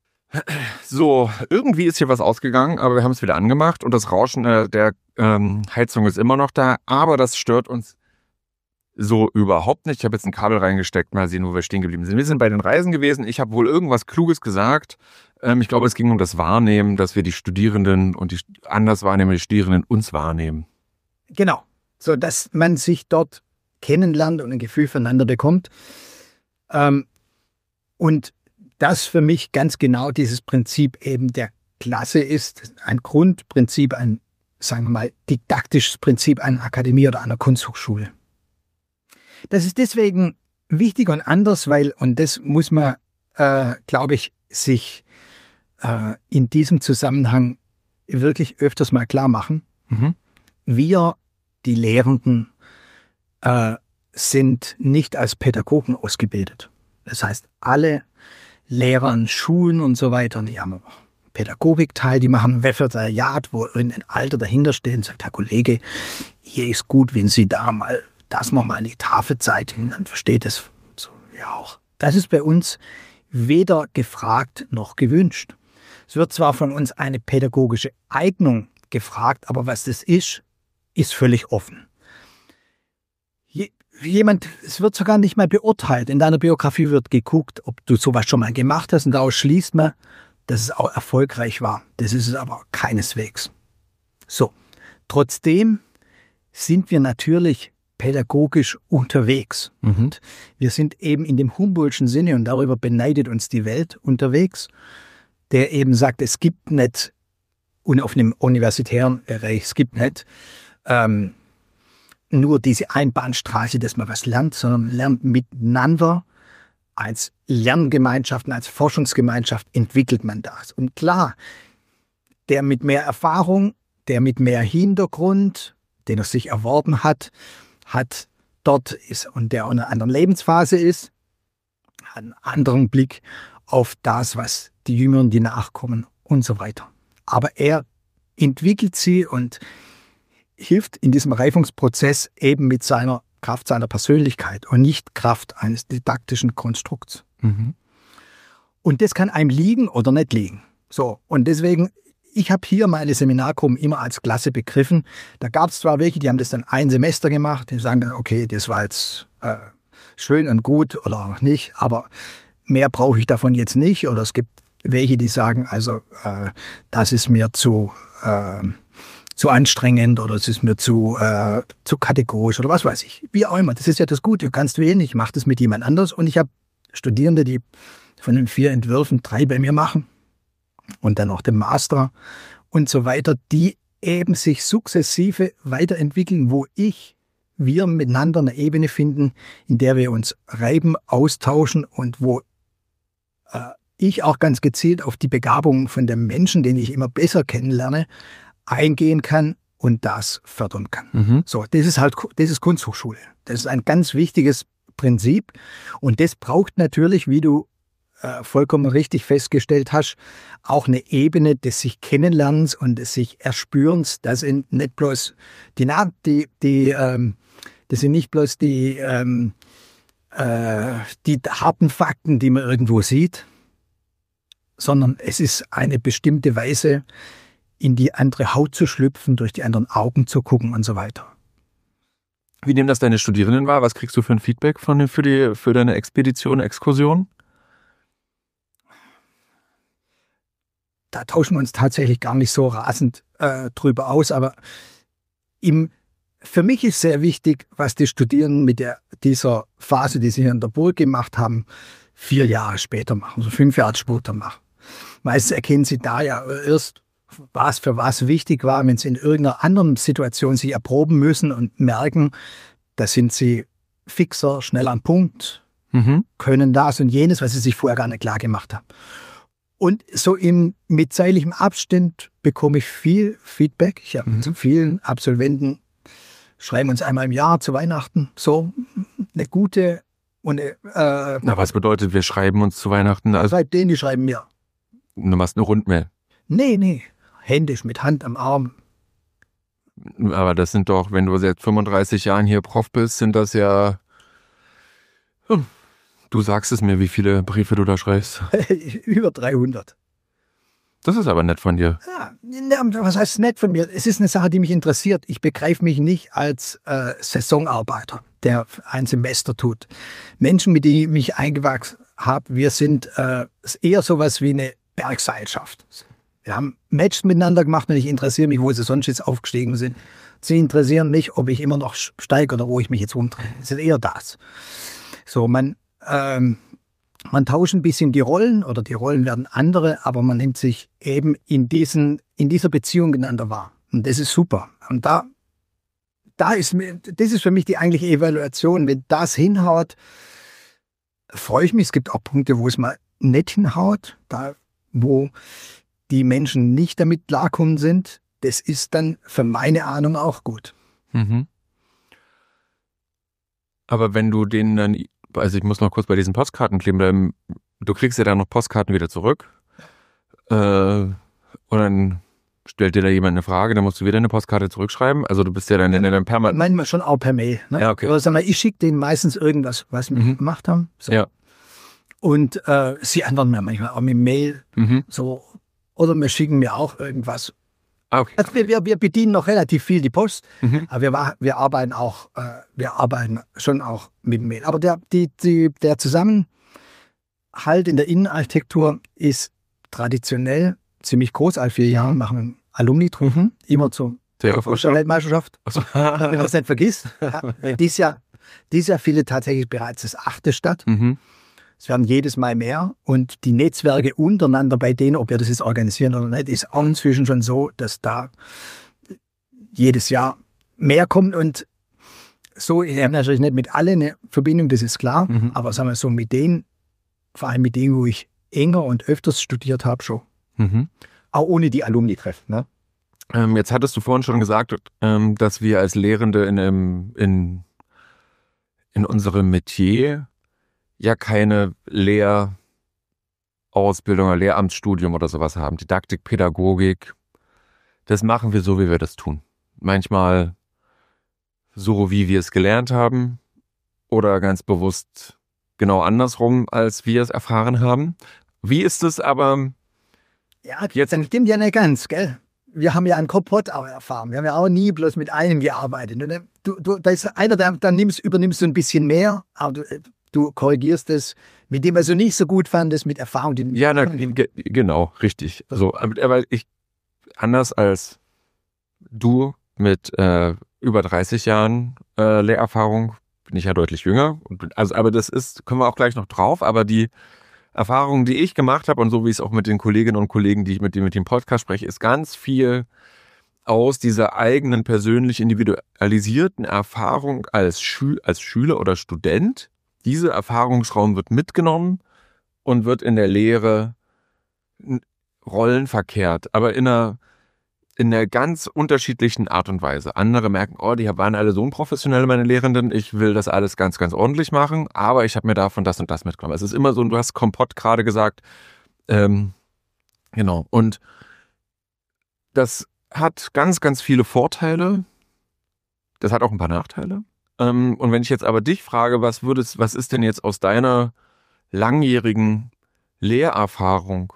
S3: So, irgendwie ist hier was ausgegangen, aber wir haben es wieder angemacht und das Rauschen äh, der ähm, Heizung ist immer noch da, aber das stört uns so überhaupt nicht. Ich habe jetzt ein Kabel reingesteckt, mal sehen, wo wir stehen geblieben sind. Wir sind bei den Reisen gewesen, ich habe wohl irgendwas Kluges gesagt. Ähm, ich glaube, es ging um das Wahrnehmen, dass wir die Studierenden und die anders wahrnehmen, die Studierenden uns wahrnehmen.
S2: Genau, so dass man sich dort kennenlernt und ein Gefühl füreinander bekommt. Ähm, und das für mich ganz genau dieses Prinzip eben der Klasse ist, ein Grundprinzip, ein, sagen wir mal, didaktisches Prinzip einer Akademie oder einer Kunsthochschule. Das ist deswegen wichtig und anders, weil, und das muss man, äh, glaube ich, sich äh, in diesem Zusammenhang wirklich öfters mal klar machen.
S3: Mhm.
S2: Wir, die Lehrenden, äh, sind nicht als Pädagogen ausgebildet. Das heißt, alle Lehrer an Schulen und so weiter, die haben einen Pädagogikteil, die machen ein Referendariat, wo ein Alter dahinter steht und sagt, Herr Kollege, hier ist gut, wenn Sie da mal das nochmal an die Tafel zeigen, dann versteht es so ja auch. Das ist bei uns weder gefragt noch gewünscht. Es wird zwar von uns eine pädagogische Eignung gefragt, aber was das ist, ist völlig offen. Jemand, es wird sogar nicht mal beurteilt. In deiner Biografie wird geguckt, ob du sowas schon mal gemacht hast und daraus schließt man, dass es auch erfolgreich war. Das ist es aber keineswegs. So, trotzdem sind wir natürlich pädagogisch unterwegs.
S3: Mhm.
S2: Und wir sind eben in dem Humboldtschen Sinne, und darüber beneidet uns die Welt, unterwegs, der eben sagt, es gibt nicht, und auf einem universitären Bereich, es gibt nicht ähm, nur diese Einbahnstraße, dass man was lernt, sondern lernt miteinander. Als Lerngemeinschaften, als Forschungsgemeinschaft entwickelt man das. Und klar, der mit mehr Erfahrung, der mit mehr Hintergrund, den er sich erworben hat, hat dort ist und der in einer anderen Lebensphase ist, hat einen anderen Blick auf das, was die Jüngeren, die nachkommen und so weiter. Aber er entwickelt sie und hilft in diesem Reifungsprozess eben mit seiner Kraft seiner Persönlichkeit und nicht Kraft eines didaktischen Konstrukts.
S3: Mhm.
S2: Und das kann einem liegen oder nicht liegen. So, und deswegen, ich habe hier meine Seminargruppen immer als Klasse begriffen. Da gab es zwar welche, die haben das dann ein Semester gemacht, die sagen dann, okay, das war jetzt äh, schön und gut oder auch nicht, aber mehr brauche ich davon jetzt nicht. Oder es gibt welche, die sagen, also äh, das ist mir zu... Äh, zu anstrengend oder es ist mir zu, äh, zu kategorisch oder was weiß ich. Wie auch immer. Das ist ja das Gute. Du kannst wählen, ich mache das mit jemand anders. Und ich habe Studierende, die von den vier Entwürfen drei bei mir machen und dann auch den Master und so weiter, die eben sich sukzessive weiterentwickeln, wo ich wir miteinander eine Ebene finden, in der wir uns reiben, austauschen und wo äh, ich auch ganz gezielt auf die Begabungen von dem Menschen, den ich immer besser kennenlerne, eingehen kann und das fördern kann.
S3: Mhm.
S2: So, das ist halt, das ist Kunsthochschule. Das ist ein ganz wichtiges Prinzip und das braucht natürlich, wie du äh, vollkommen richtig festgestellt hast, auch eine Ebene des sich Kennenlernens und des sich Erspürens. Das sind nicht bloß die, die, die ähm, das sind nicht bloß die, ähm, äh, die harten Fakten, die man irgendwo sieht, sondern es ist eine bestimmte Weise, in die andere Haut zu schlüpfen, durch die anderen Augen zu gucken und so weiter.
S3: Wie nehmen das deine Studierenden wahr? Was kriegst du für ein Feedback von, für, die, für deine Expedition, Exkursion?
S2: Da tauschen wir uns tatsächlich gar nicht so rasend äh, drüber aus, aber im, für mich ist sehr wichtig, was die Studierenden mit der, dieser Phase, die sie hier in der Burg gemacht haben, vier Jahre später machen, so fünf Jahre später machen. Meistens erkennen sie da ja erst, was für was wichtig war, wenn sie in irgendeiner anderen Situation sich erproben müssen und merken, da sind sie fixer, schnell am Punkt,
S3: Mhm.
S2: können das und jenes, was sie sich vorher gar nicht klar gemacht haben. Und so in, mit zeitlichem Abstand bekomme ich viel Feedback. Ich habe
S3: Mhm.
S2: zu vielen Absolventen, schreiben uns einmal im Jahr zu Weihnachten, so eine gute und eine, äh,
S3: Na, was bedeutet, wir schreiben uns zu Weihnachten? Also,
S2: schreibt denen, die schreiben mir.
S3: du machst eine Rundmail.
S2: Nee, nee, händisch, mit Hand am Arm.
S3: Aber das sind doch, wenn du seit fünfunddreißig Jahren hier Prof bist, sind das ja... Hm. Du sagst es mir, wie viele Briefe du da schreibst.
S2: Über dreihundert.
S3: Das ist aber nett von dir.
S2: Ja, was heißt nett von mir? Es ist eine Sache, die mich interessiert. Ich begreife mich nicht als äh, Saisonarbeiter, der ein Semester tut. Menschen, mit denen ich mich eingewachsen habe, wir sind äh, eher sowas wie eine Bergseilschaft. Wir haben Matches miteinander gemacht und ich interessiere mich, wo sie sonst jetzt aufgestiegen sind. Sie interessieren mich, ob ich immer noch steige oder wo ich mich jetzt umdrehe. Es ist eher das. So, man, ähm, man tauscht ein bisschen die Rollen oder die Rollen werden andere, aber man nimmt sich eben in, diesen, in dieser Beziehung miteinander wahr. Und das ist super. Und da, da ist mir, das ist für mich die eigentliche Evaluation. Wenn das hinhaut, freue ich mich. Es gibt auch Punkte, wo es mal nicht hinhaut, da wo die Menschen nicht damit klarkommen sind. Das ist dann für meine Ahnung auch gut.
S3: Mhm. Aber wenn du denen dann, also ich muss noch kurz bei diesen Postkarten kleben bleiben, du kriegst ja dann noch Postkarten wieder zurück äh, und dann stellt dir da jemand eine Frage, dann musst du wieder eine Postkarte zurückschreiben, also du bist ja dann in deinem permanent...
S2: Manchmal schon auch per Mail. Ne?
S3: Ja, okay.
S2: Aber sag mal, ich schicke denen meistens irgendwas, was wir
S3: Mhm.
S2: gemacht haben. So.
S3: Ja.
S2: Und äh, sie antworten mir manchmal auch mit Mail
S3: Mhm.
S2: so. Oder wir schicken mir auch irgendwas.
S3: Ah, okay.
S2: Also wir, wir, wir bedienen noch relativ viel die Post,
S3: Mhm.
S2: aber wir, wa- wir arbeiten auch, äh, wir arbeiten schon auch mit Mail. Aber der, die, die, der Zusammenhalt in der Innenarchitektur ist traditionell ziemlich groß. Alle vier Jahre machen wir Alumni-Treffen, immer zur
S3: Sehr
S2: Weltmeisterschaft.
S3: Achso.
S2: Wenn man es nicht vergisst. Ja. Dies Jahr, dieses Jahr findet tatsächlich bereits das achte statt.
S3: Mhm.
S2: Es werden jedes Mal mehr und die Netzwerke untereinander bei denen, ob wir das jetzt organisieren oder nicht, ist auch inzwischen schon so, dass da jedes Jahr mehr kommt und so, ich habe natürlich nicht mit allen eine Verbindung, das ist klar,
S3: Mhm.
S2: aber sagen wir so mit denen, vor allem mit denen, wo ich enger und öfters studiert habe schon,
S3: Mhm.
S2: auch ohne die Alumni-Treffen. Ne?
S3: Ähm, jetzt hattest du vorhin schon gesagt, ähm, dass wir als Lehrende in, einem, in, in unserem Metier ja keine Lehrausbildung oder Lehramtsstudium oder sowas haben. Didaktik, Pädagogik, das machen wir so, wie wir das tun. Manchmal so, wie wir es gelernt haben oder ganz bewusst genau andersrum, als wir es erfahren haben. Wie ist es aber...
S2: Ja, jetzt das stimmt ja nicht ganz, gell? Wir haben ja einen Kompott auch erfahren. Wir haben ja auch nie bloß mit einem gearbeitet. Du, du, da ist einer, der, dann nimmst, übernimmst du ein bisschen mehr, aber du, du korrigierst es, mit dem was du nicht so gut fandest, mit Erfahrung. Die
S3: Ja, na, ge genau, richtig. So, aber aber ich, anders als du mit äh, über dreißig Jahren äh, Lehrerfahrung, bin ich ja deutlich jünger. Und, also, aber das ist, kommen wir auch gleich noch drauf, aber die Erfahrungen, die ich gemacht habe und so wie es auch mit den Kolleginnen und Kollegen, die ich mit denen mit dem Podcast spreche, ist ganz viel aus dieser eigenen persönlich individualisierten Erfahrung als, Schü- als Schüler oder Student. Dieser Erfahrungsraum wird mitgenommen und wird in der Lehre rollenverkehrt, aber in einer, in einer ganz unterschiedlichen Art und Weise. Andere merken, oh, die waren alle so unprofessionell, meine Lehrenden, ich will das alles ganz, ganz ordentlich machen, aber ich habe mir davon das und das mitgenommen. Es ist immer so, du hast Kompott gerade gesagt, ähm, genau, und das hat ganz, ganz viele Vorteile. Das hat auch ein paar Nachteile. Ähm, und wenn ich jetzt aber dich frage, was würdest, was ist denn jetzt aus deiner langjährigen Lehrerfahrung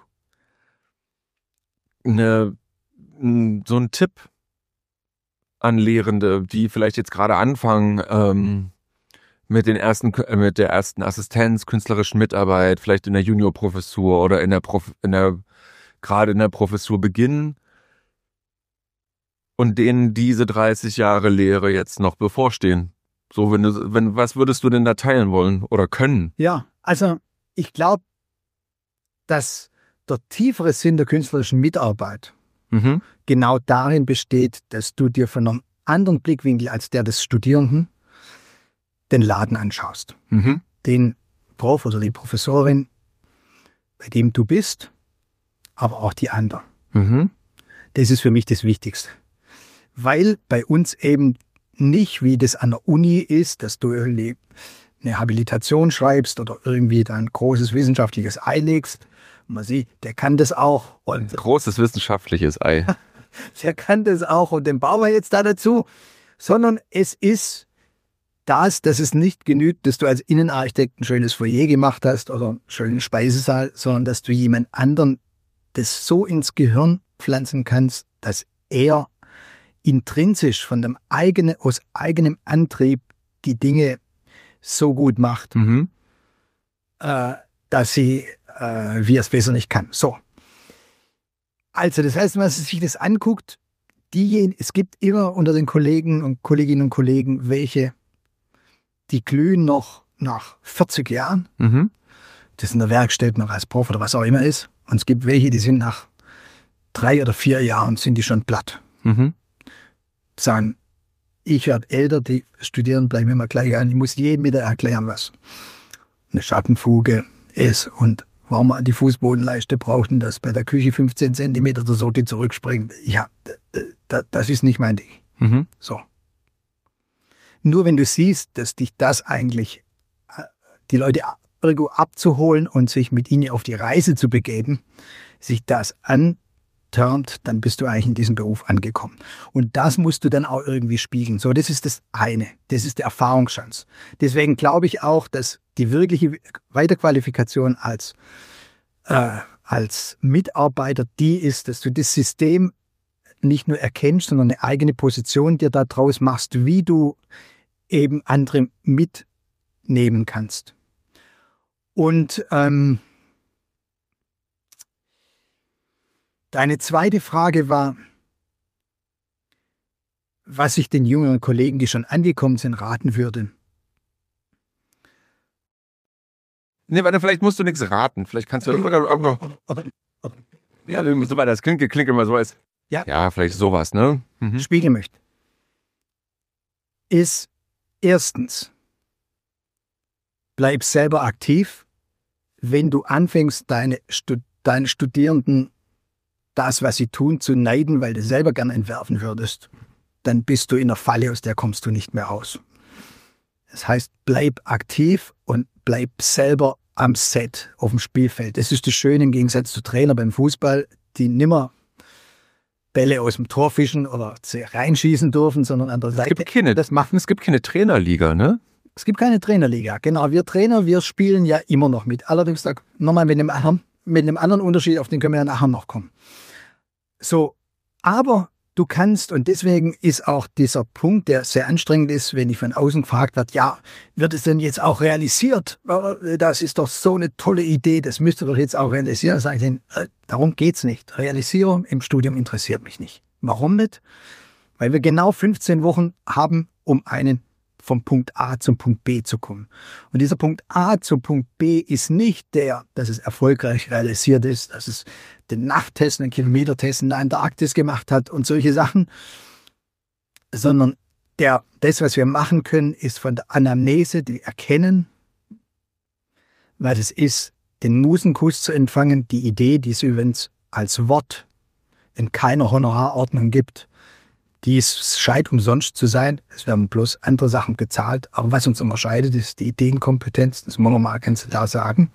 S3: eine, so ein Tipp an Lehrende, die vielleicht jetzt gerade anfangen ähm, mit den ersten, mit der ersten Assistenz, künstlerischen Mitarbeit, vielleicht in der Juniorprofessur oder in der Prof, in der gerade in der Professur beginnen? Und denen diese dreißig Jahre Lehre jetzt noch bevorstehen. So, wenn du, wenn, was würdest du denn da teilen wollen oder können?
S2: Ja, also ich glaube, dass der tiefere Sinn der künstlerischen Mitarbeit
S3: Mhm.
S2: genau darin besteht, dass du dir von einem anderen Blickwinkel als der des Studierenden den Laden anschaust.
S3: Mhm.
S2: Den Prof oder die Professorin, bei dem du bist, aber auch die anderen.
S3: Mhm.
S2: Das ist für mich das Wichtigste. Weil bei uns eben nicht, wie das an der Uni ist, dass du irgendwie eine Habilitation schreibst oder irgendwie dann großes wissenschaftliches Ei legst. Man sieht, der kann das auch. Und
S3: Großes wissenschaftliches Ei.
S2: der kann das auch und den bauen wir jetzt da dazu. Sondern es ist das, dass es nicht genügt, dass du als Innenarchitekt ein schönes Foyer gemacht hast oder einen schönen Speisesaal, sondern dass du jemand anderen das so ins Gehirn pflanzen kannst, dass er intrinsisch von dem eigenen, aus eigenem Antrieb die Dinge so gut macht,
S3: Mhm.
S2: äh, dass sie, äh, wie er es besser nicht kann. So. Also das heißt, wenn man sich das anguckt, diejenigen, es gibt immer unter den Kollegen und Kolleginnen und Kollegen welche, die glühen noch nach vierzig Jahren,
S3: Mhm.
S2: das in der Werkstatt noch als Prof oder was auch immer ist. Und es gibt welche, die sind nach drei oder vier Jahren sind die schon platt.
S3: Mhm.
S2: Sagen, ich werde älter, die Studierenden bleiben immer gleich an. Ich muss jedem wieder erklären, was eine Schattenfuge ist und warum man die Fußbodenleiste braucht und dass bei der Küche fünfzehn Zentimeter der Sorte zurückspringt. Ja, das ist nicht mein Ding.
S3: Mhm.
S2: So. Nur wenn du siehst, dass dich das eigentlich, die Leute irgendwo abzuholen und sich mit ihnen auf die Reise zu begeben, sich das antörnt, dann bist du eigentlich in diesem Beruf angekommen. Und das musst du dann auch irgendwie spiegeln. So, das ist das eine. Das ist der Erfahrungsschatz. Deswegen glaube ich auch, dass die wirkliche Weiterqualifikation als, äh, als Mitarbeiter die ist, dass du das System nicht nur erkennst, sondern eine eigene Position dir daraus machst, wie du eben andere mitnehmen kannst. Und ähm, deine zweite Frage war, was ich den jüngeren Kollegen, die schon angekommen sind, raten würde.
S3: Nee, warte, vielleicht musst du nichts raten. Vielleicht kannst du ja, so weiter. Das klingt, klingt immer so als
S2: Ja.
S3: ja, vielleicht sowas, ne? Mhm.
S2: spiegeln möchte, ist erstens, bleib selber aktiv, wenn du anfängst, deine, Stud- deine Studierenden das, was sie tun, zu neiden, weil du selber gern entwerfen würdest, dann bist du in einer Falle, aus der kommst du nicht mehr raus. Das heißt, bleib aktiv und bleib selber am Set, auf dem Spielfeld. Das ist das Schöne im Gegensatz zu Trainer beim Fußball, die nimmer Bälle aus dem Tor fischen oder reinschießen dürfen, sondern an der
S3: Es
S2: Seite
S3: gibt keine,
S2: das machen.
S3: es gibt keine Trainerliga, ne?
S2: Es gibt keine Trainerliga. Genau, wir Trainer, wir spielen ja immer noch mit. Allerdings da, nochmal mit einem, anderen- mit einem anderen Unterschied, auf den können wir ja nachher noch kommen. So, aber du kannst, und deswegen ist auch dieser Punkt, der sehr anstrengend ist, wenn ich von außen gefragt werde, ja, wird es denn jetzt auch realisiert? Das ist doch so eine tolle Idee, das müsste doch jetzt auch realisieren. Da sage ich denen, äh, darum geht's nicht. Realisierung im Studium interessiert mich nicht. Warum nicht? Weil wir genau fünfzehn Wochen haben, um einen vom Punkt A zum Punkt B zu kommen. Und dieser Punkt A zum Punkt B ist nicht der, dass es erfolgreich realisiert ist, dass es den Nachttest, den Kilometertest in der Antarktis gemacht hat und solche Sachen, sondern der, das, was wir machen können, ist von der Anamnese, die erkennen, weil es ist, den Musenkuss zu empfangen, die Idee, die es übrigens als Wort in keiner Honorarordnung gibt, die es scheint umsonst zu sein. Es werden bloß andere Sachen gezahlt. Aber was uns unterscheidet, ist die Ideenkompetenz. Das Monomal kannst du da sagen.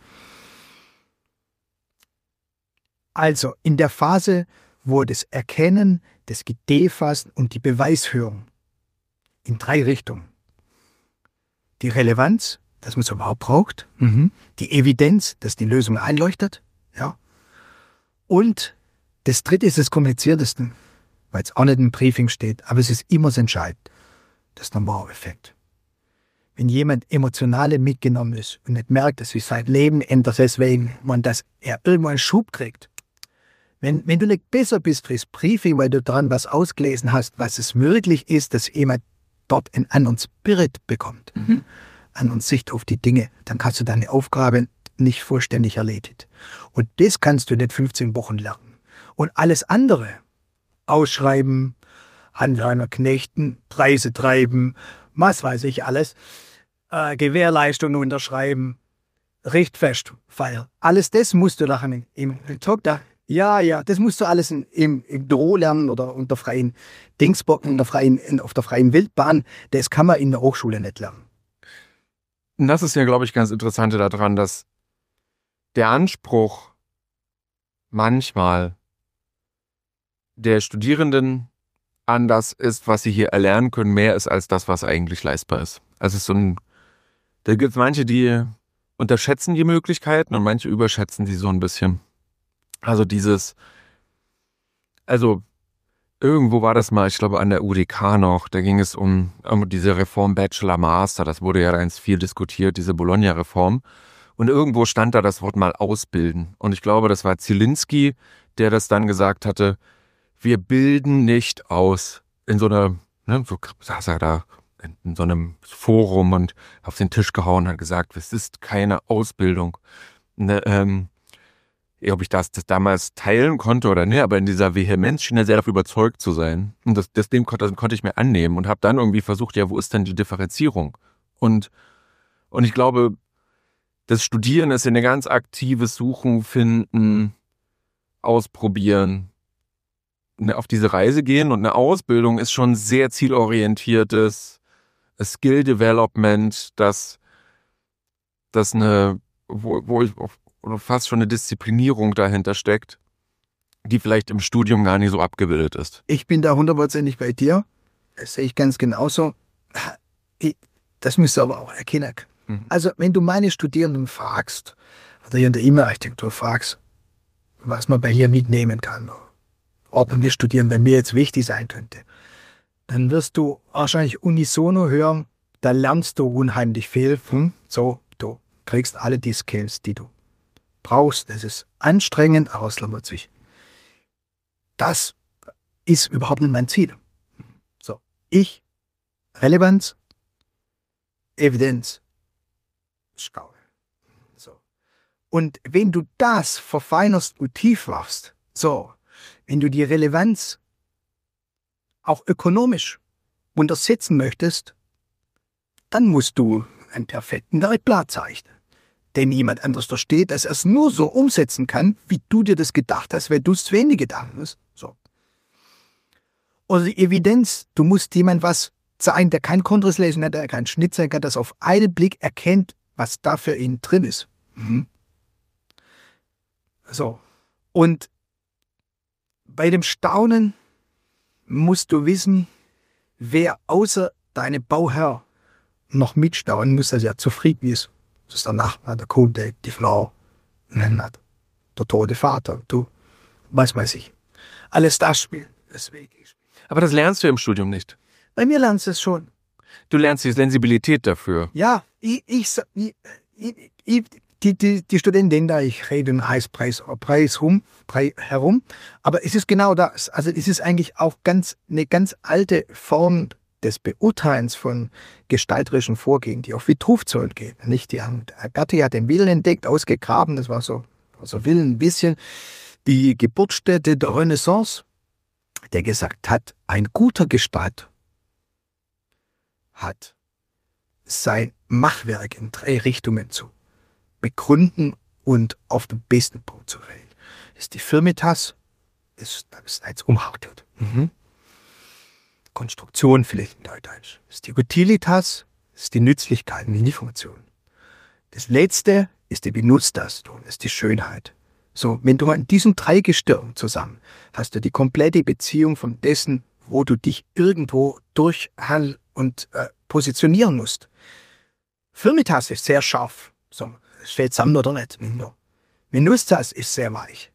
S2: Also in der Phase, wo das Erkennen, das Ideenfassen und die Beweishörung in drei Richtungen. Die Relevanz, dass man es überhaupt braucht. Mhm. Die Evidenz, dass die Lösung einleuchtet. Ja. Und das dritte ist das Komplizierteste, weil es auch nicht im Briefing steht, aber es ist immer das Entscheidende. Das ist der Wow-Effekt. Wenn jemand emotional mitgenommen ist und nicht merkt, dass sich sein Leben ändert, deswegen, man, dass er irgendwo einen Schub kriegt. Wenn, wenn du nicht besser bist fürs Briefing, weil du daran was ausgelesen hast, was es möglich ist, dass jemand dort einen anderen Spirit bekommt, mhm. andere Sicht auf die Dinge, dann kannst du deine Aufgabe nicht vollständig erledigt. Und das kannst du nicht fünfzehn Wochen lernen. Und alles andere, ausschreiben, Handwerker knechten, Preise treiben, was weiß ich alles, äh, Gewährleistungen unterschreiben, Richtfest feiern. Alles das musst du nachher im Talk da. Ja, ja, das musst du alles in, im, im Büro lernen oder unter freien Dingsbocken, unter freien, in, auf der freien Wildbahn. Das kann man in der Hochschule nicht lernen.
S3: Und das ist ja, glaube ich, ganz Interessante daran, dass der Anspruch manchmal der Studierenden an das ist, was sie hier erlernen können, mehr ist als das, was eigentlich leistbar ist. Also es ist so ein, da gibt es manche, die unterschätzen die Möglichkeiten und manche überschätzen die so ein bisschen. Also dieses, also irgendwo war das mal, ich glaube an der U D K noch, da ging es um, um diese Reform Bachelor Master, das wurde ja ganz viel diskutiert, diese Bologna-Reform. Und irgendwo stand da das Wort mal ausbilden. Und ich glaube, das war Zielinski, der das dann gesagt hatte, wir bilden nicht aus in so einer, ne, so saß er da in so einem Forum und auf den Tisch gehauen und hat gesagt, es ist keine Ausbildung. Ne, ähm, ob ich das, das damals teilen konnte oder nicht, aber in dieser Vehemenz schien er sehr davon überzeugt zu sein. Und das, das dem konnte, das konnte ich mir annehmen und habe dann irgendwie versucht, ja, wo ist denn die Differenzierung? Und, und ich glaube, das Studieren ist ja ein ganz aktives Suchen, Finden, Ausprobieren, auf diese Reise gehen, und eine Ausbildung ist schon sehr zielorientiertes Skill Development, das, das eine, wo, wo ich oder fast schon eine Disziplinierung dahinter steckt, die vielleicht im Studium gar nicht so abgebildet ist.
S2: Ich bin da hundertprozentig bei dir. Das sehe ich ganz genauso. Das müsst ihr aber auch erkennen. Mhm. Also wenn du meine Studierenden fragst, oder hier in der E-Mail-Architektur fragst, was man bei hier mitnehmen kann, ob wir studieren, wenn mir jetzt wichtig sein könnte, dann wirst du wahrscheinlich unisono hören, da lernst du unheimlich viel. Hm? So, du kriegst alle die Skills, die du brauchst. Das ist anstrengend, aber es lohnt sich. Das ist überhaupt nicht mein Ziel. So, ich, Relevanz, Evidenz, Schau. So. Und wenn du das verfeinerst und tief machst, so, wenn du die Relevanz auch ökonomisch untersetzen möchtest, dann musst du einen perfekten Leitplan zeichnen. Denn niemand anderes versteht, dass er es nur so umsetzen kann, wie du dir das gedacht hast, weil du es zu Ende gedacht hast. So. Oder die Evidenz, du musst jemand was zeigen, der kein Grundriss lesen hat, der keinen Schnitt zeigen kann, das auf einen Blick erkennt, was da für ihn drin ist. Mhm. So. Und bei dem Staunen musst du wissen, wer außer deinem Bauherr noch mitstaunen muss, dass er zufrieden ist. Das ist der Nachbar, der Kunde, die Frau, der tote Vater, du, was weiß ich. Alles das spielt. Deswegen.
S3: Aber das lernst du im Studium nicht.
S2: Bei mir lernst du es schon.
S3: Du lernst die Sensibilität dafür.
S2: Ja, ich, ich, ich, ich die, die, die Studentin da, ich rede den Heißpreis Preis rum, Preis herum, aber es ist genau das. Also es ist eigentlich auch ganz eine ganz alte Form des Beurteilens von gestalterischen Vorgängen, die auf Vitruv zurückgehen. Nicht? Die haben, Alberti hat den Willen entdeckt, ausgegraben, das war so, so Willen ein bisschen die Geburtsstätte der Renaissance, der gesagt hat, ein guter Gestalter hat sein Machwerk in drei Richtungen zu begründen und auf den besten Punkt zu wählen. Das ist die Firmitas, das ist jetzt umhautet. Mhm. Konstruktion vielleicht in Deutsch. Das ist die Utilitas, das ist die Nützlichkeit, nicht die Funktion. Das letzte ist die Benutzdastung, das ist die Schönheit. So, wenn du in diesen drei Gestirn zusammen hast du die komplette Beziehung von dessen, wo du dich irgendwo durchhandeln und äh, positionieren musst. Firmitas ist sehr scharf. So, es fällt zusammen oder nicht. No. Venustas ist sehr weich.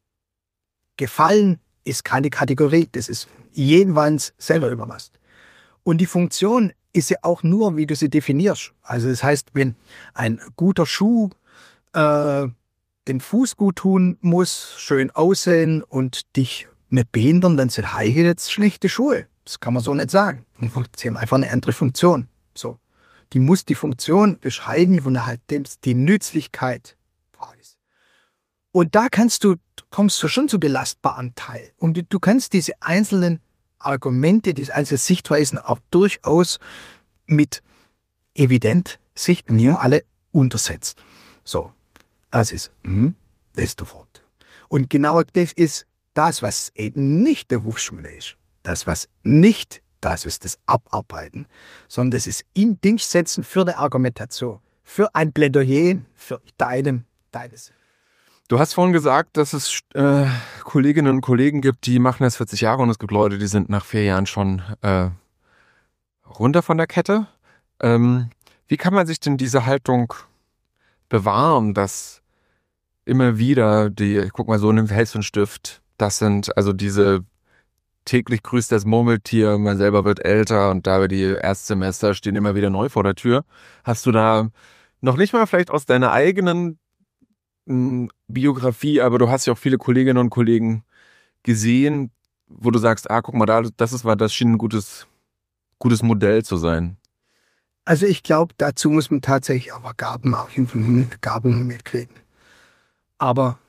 S2: Gefallen ist keine Kategorie, das ist jeweils selber übermast. Und die Funktion ist ja auch nur, wie du sie definierst. Also das heißt, wenn ein guter Schuh äh, den Fuß gut tun muss, schön aussehen und dich nicht behindern, dann sind High Heels schlechte Schuhe. Das kann man so nicht sagen. Sie haben einfach eine andere Funktion. So. Die muss die Funktion beschreiben, von der halt die Nützlichkeit ist. Und da kannst du, kommst du schon zu belastbaren Teil. Und du, du kannst diese einzelnen Argumente, diese einzelnen Sichtweisen auch durchaus mit evident Sichten ja alle untersetzt. So. Das ist hm, das ist der Wort. Und genau das ist das, was eben nicht der Berufsschule ist. Das, was nicht das ist, das Abarbeiten, sondern das ist in Dings setzen für eine Argumentation, für ein Plädoyer, für deinem, deines.
S3: Du hast vorhin gesagt, dass es äh, Kolleginnen und Kollegen gibt, die machen das vierzig Jahre und es gibt Leute, die sind nach vier Jahren schon äh, runter von der Kette. Ähm, wie kann man sich denn diese Haltung bewahren, dass immer wieder die, guck mal, so nimm hältst du einen Stift, das sind also diese täglich grüßt das Murmeltier, man selber wird älter und da die Erstsemester stehen immer wieder neu vor der Tür. Hast du da noch nicht mal vielleicht aus deiner eigenen mh, Biografie, aber du hast ja auch viele Kolleginnen und Kollegen gesehen, wo du sagst, ah, guck mal, da, das ist, das schien ein gutes, gutes Modell zu sein.
S2: Also ich glaube, dazu muss man tatsächlich aber Gaben auch von Gaben mitkriegen. Aber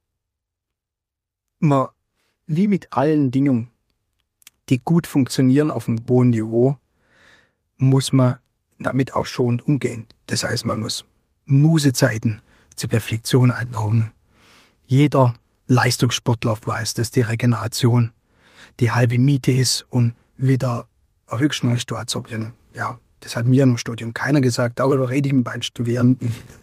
S2: man, wie mit allen Dingen, die gut funktionieren auf einem hohen Niveau, muss man damit auch schon umgehen. Das heißt, man muss Musezeiten zur Reflexion einbauen. Jeder Leistungssportler weiß, dass die Regeneration die halbe Miete ist und wieder eine Rückschnellsituation. Ja, das hat mir im Studium keiner gesagt, darüber rede ich beim Studieren.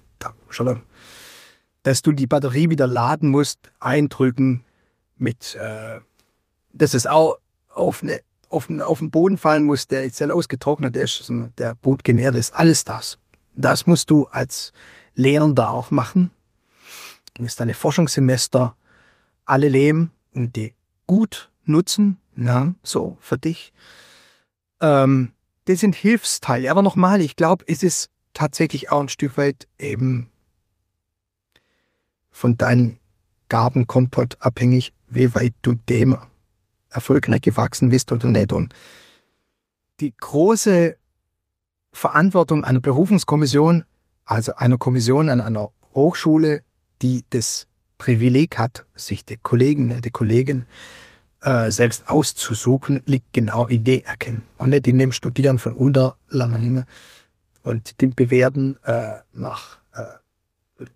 S2: Dass du die Batterie wieder laden musst, eindrücken, mit, äh, dass es auch auf, eine, auf, eine, auf den Boden fallen muss, der jetzt ausgetrocknet ist, der Boden genährt ist, alles das. Das musst du als Lehrender auch machen. Du musst deine Forschungssemester alle leben und die gut nutzen, ja, so für dich. Ähm, das sind Hilfsteile. Aber nochmal, ich glaube, es ist tatsächlich auch ein Stück weit eben von deinem Gabenkompott abhängig, wie weit du dem erfolgreich gewachsen bist oder nicht. Und die große Verantwortung einer Berufungskommission, also einer Kommission an einer Hochschule, die das Privileg hat, sich die Kollegen, die Kollegen äh, selbst auszusuchen, liegt genau in der Ecke. Und nicht in dem Studieren von Unterlagen und dem Bewerten äh, nach äh,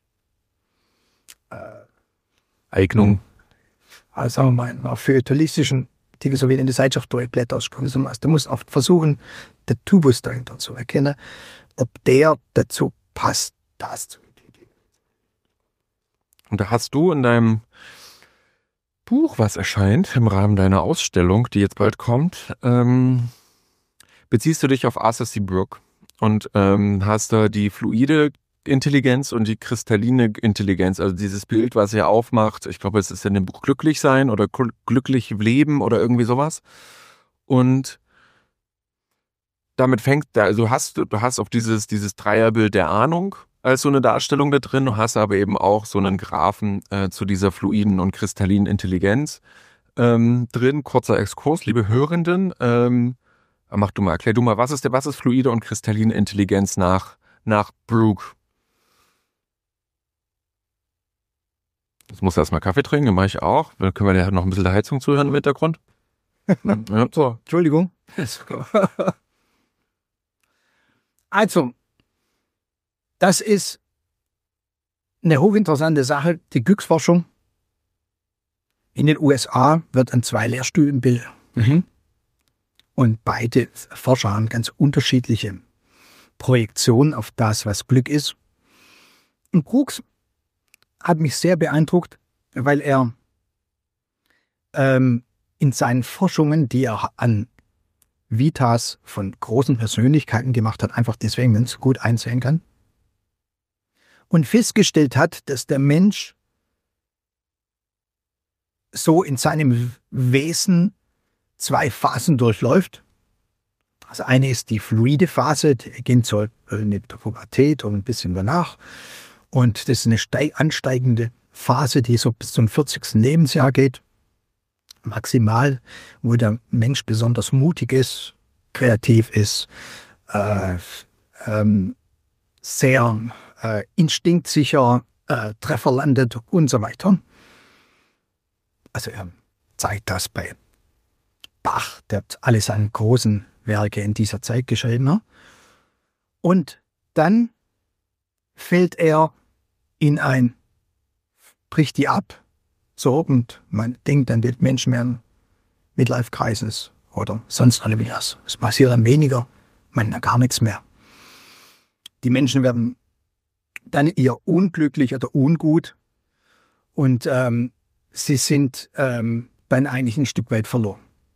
S2: äh,
S3: Eignung.
S2: Also sagen wir mal, nach feuilletonistischen Artikel, so wie in der Zeitschrift durchblätter auskommen. Du musst oft versuchen, den Tubus dahinter zu erkennen, ob der dazu passt, das zu entwickeln.
S3: Und da hast du in deinem Buch, was erscheint, im Rahmen deiner Ausstellung, die jetzt bald kommt, ähm, beziehst du dich auf Arthur C. Brooke und ähm, hast da die fluide Intelligenz und die kristalline Intelligenz, also dieses Bild, was er aufmacht, ich glaube, es ist in dem Buch Glücklich sein oder glücklich leben oder irgendwie sowas. Und damit fängt, also hast du hast auch dieses, dieses Dreierbild der Ahnung als so eine Darstellung da drin, du hast aber eben auch so einen Graphen äh, zu dieser fluiden und kristallinen Intelligenz ähm, drin. Kurzer Exkurs, liebe Hörenden, ähm, Mach du mal, erklär du mal, was ist, was ist fluide und kristalline Intelligenz nach, nach Brooke? Jetzt musst du erstmal Kaffee trinken, das mache ich auch. Dann können wir ja noch ein bisschen der Heizung zuhören im Hintergrund. Ja, so.
S2: Entschuldigung. Also, das ist eine hochinteressante Sache, die Glücksforschung. In den U S A wird an zwei Lehrstühlen bildet. Mhm. Und beide Forscher haben ganz unterschiedliche Projektionen auf das, was Glück ist. Und Brooks hat mich sehr beeindruckt, weil er ähm, in seinen Forschungen, die er an Vitas von großen Persönlichkeiten gemacht hat, einfach deswegen, wenn es gut einsehen kann, und festgestellt hat, dass der Mensch so in seinem Wesen zwei Phasen durchläuft. Also eine ist die fluide Phase, die beginnt so in der Pubertät und ein bisschen danach. Und das ist eine steig- ansteigende Phase, die so bis zum vierzigsten Lebensjahr geht. Maximal, wo der Mensch besonders mutig ist, kreativ ist, äh, ähm, sehr äh, instinktsicher, äh, Treffer landet und so weiter. Also er zeigt das bei Bach, der hat alle seine großen Werke in dieser Zeit geschrieben. Ne? Und dann fällt er in ein, bricht die ab, so, und man denkt, dann wird Mensch mehr ein Midlife-Crisis oder sonst alle wieder. Es passiert dann weniger, man gar nichts mehr. Die Menschen werden dann eher unglücklich oder ungut und ähm, sie sind ähm, dann eigentlich ein Stück weit verloren.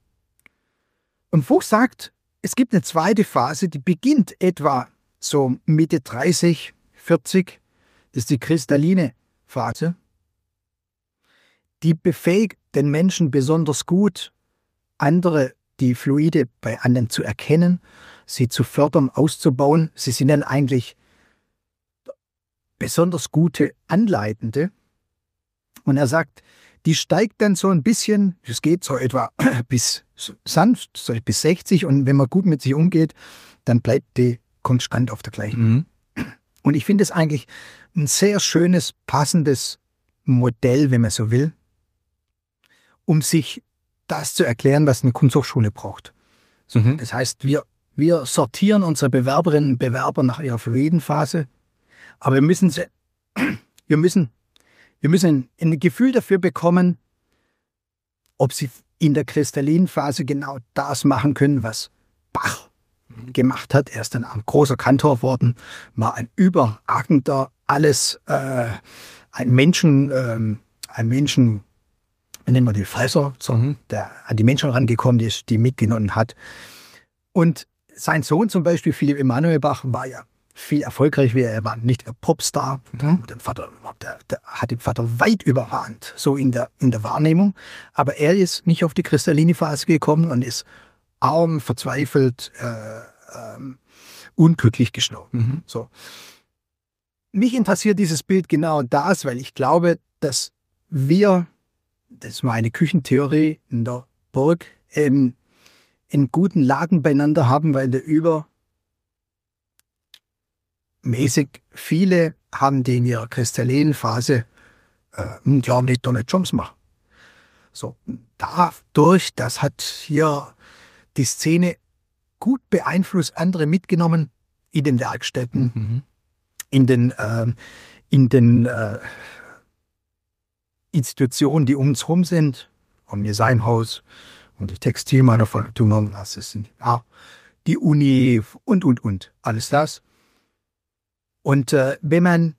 S2: Und Fuchs sagt, es gibt eine zweite Phase, die beginnt etwa so Mitte dreißig, vierzig, das ist die kristalline Phase. Die befähigt den Menschen besonders gut, andere, die Fluide bei anderen zu erkennen, sie zu fördern, auszubauen. Sie sind dann eigentlich besonders gute Anleitende. Und er sagt, die steigt dann so ein bisschen, es geht so etwa bis sanft, so bis sechzig, und wenn man gut mit sich umgeht, dann bleibt die konstant auf der gleichen. Mhm. Und ich finde es eigentlich ein sehr schönes, passendes Modell, wenn man so will, um sich das zu erklären, was eine Kunsthochschule braucht. So, mhm. Das heißt, wir, wir sortieren unsere Bewerberinnen und Bewerber nach ihrer fluiden Phase, aber wir müssen, sie, wir müssen, wir müssen ein Gefühl dafür bekommen, ob sie in der kristallinen Phase genau das machen können, was Bach gemacht hat. Er ist dann ein großer Kantor geworden, war ein überragender, alles, äh, ein Menschen, ähm, ein Menschen, wie nennen wir den Fresser, so, mhm. der an die Menschen rangekommen ist, die mitgenommen hat. Und sein Sohn zum Beispiel, Philipp Emanuel Bach, war ja viel erfolgreich, wie er, er war nicht der Popstar. Mhm. Der Vater, der, der hat den Vater weit überragend, so in der, in der Wahrnehmung. Aber er ist nicht auf die kristalline Phase gekommen und ist arm, verzweifelt, äh, ähm, unglücklich gestorben. Mhm. So. Mich interessiert dieses Bild genau das, weil ich glaube, dass wir, das war eine Küchentheorie in der Burg, in, in guten Lagen beieinander haben, weil der über mäßig viele haben, die in ihrer kristallinen Phase äh, ja nicht Donald Trumps machen. So, dadurch, das hat hier die Szene gut beeinflusst, andere mitgenommen in den Werkstätten, mhm. in den, äh, in den äh, Institutionen, die um uns herum sind, um Designhaus und die Textilmanufaktur, das ist ja, die Uni und, und, und, alles das. Und äh, wenn man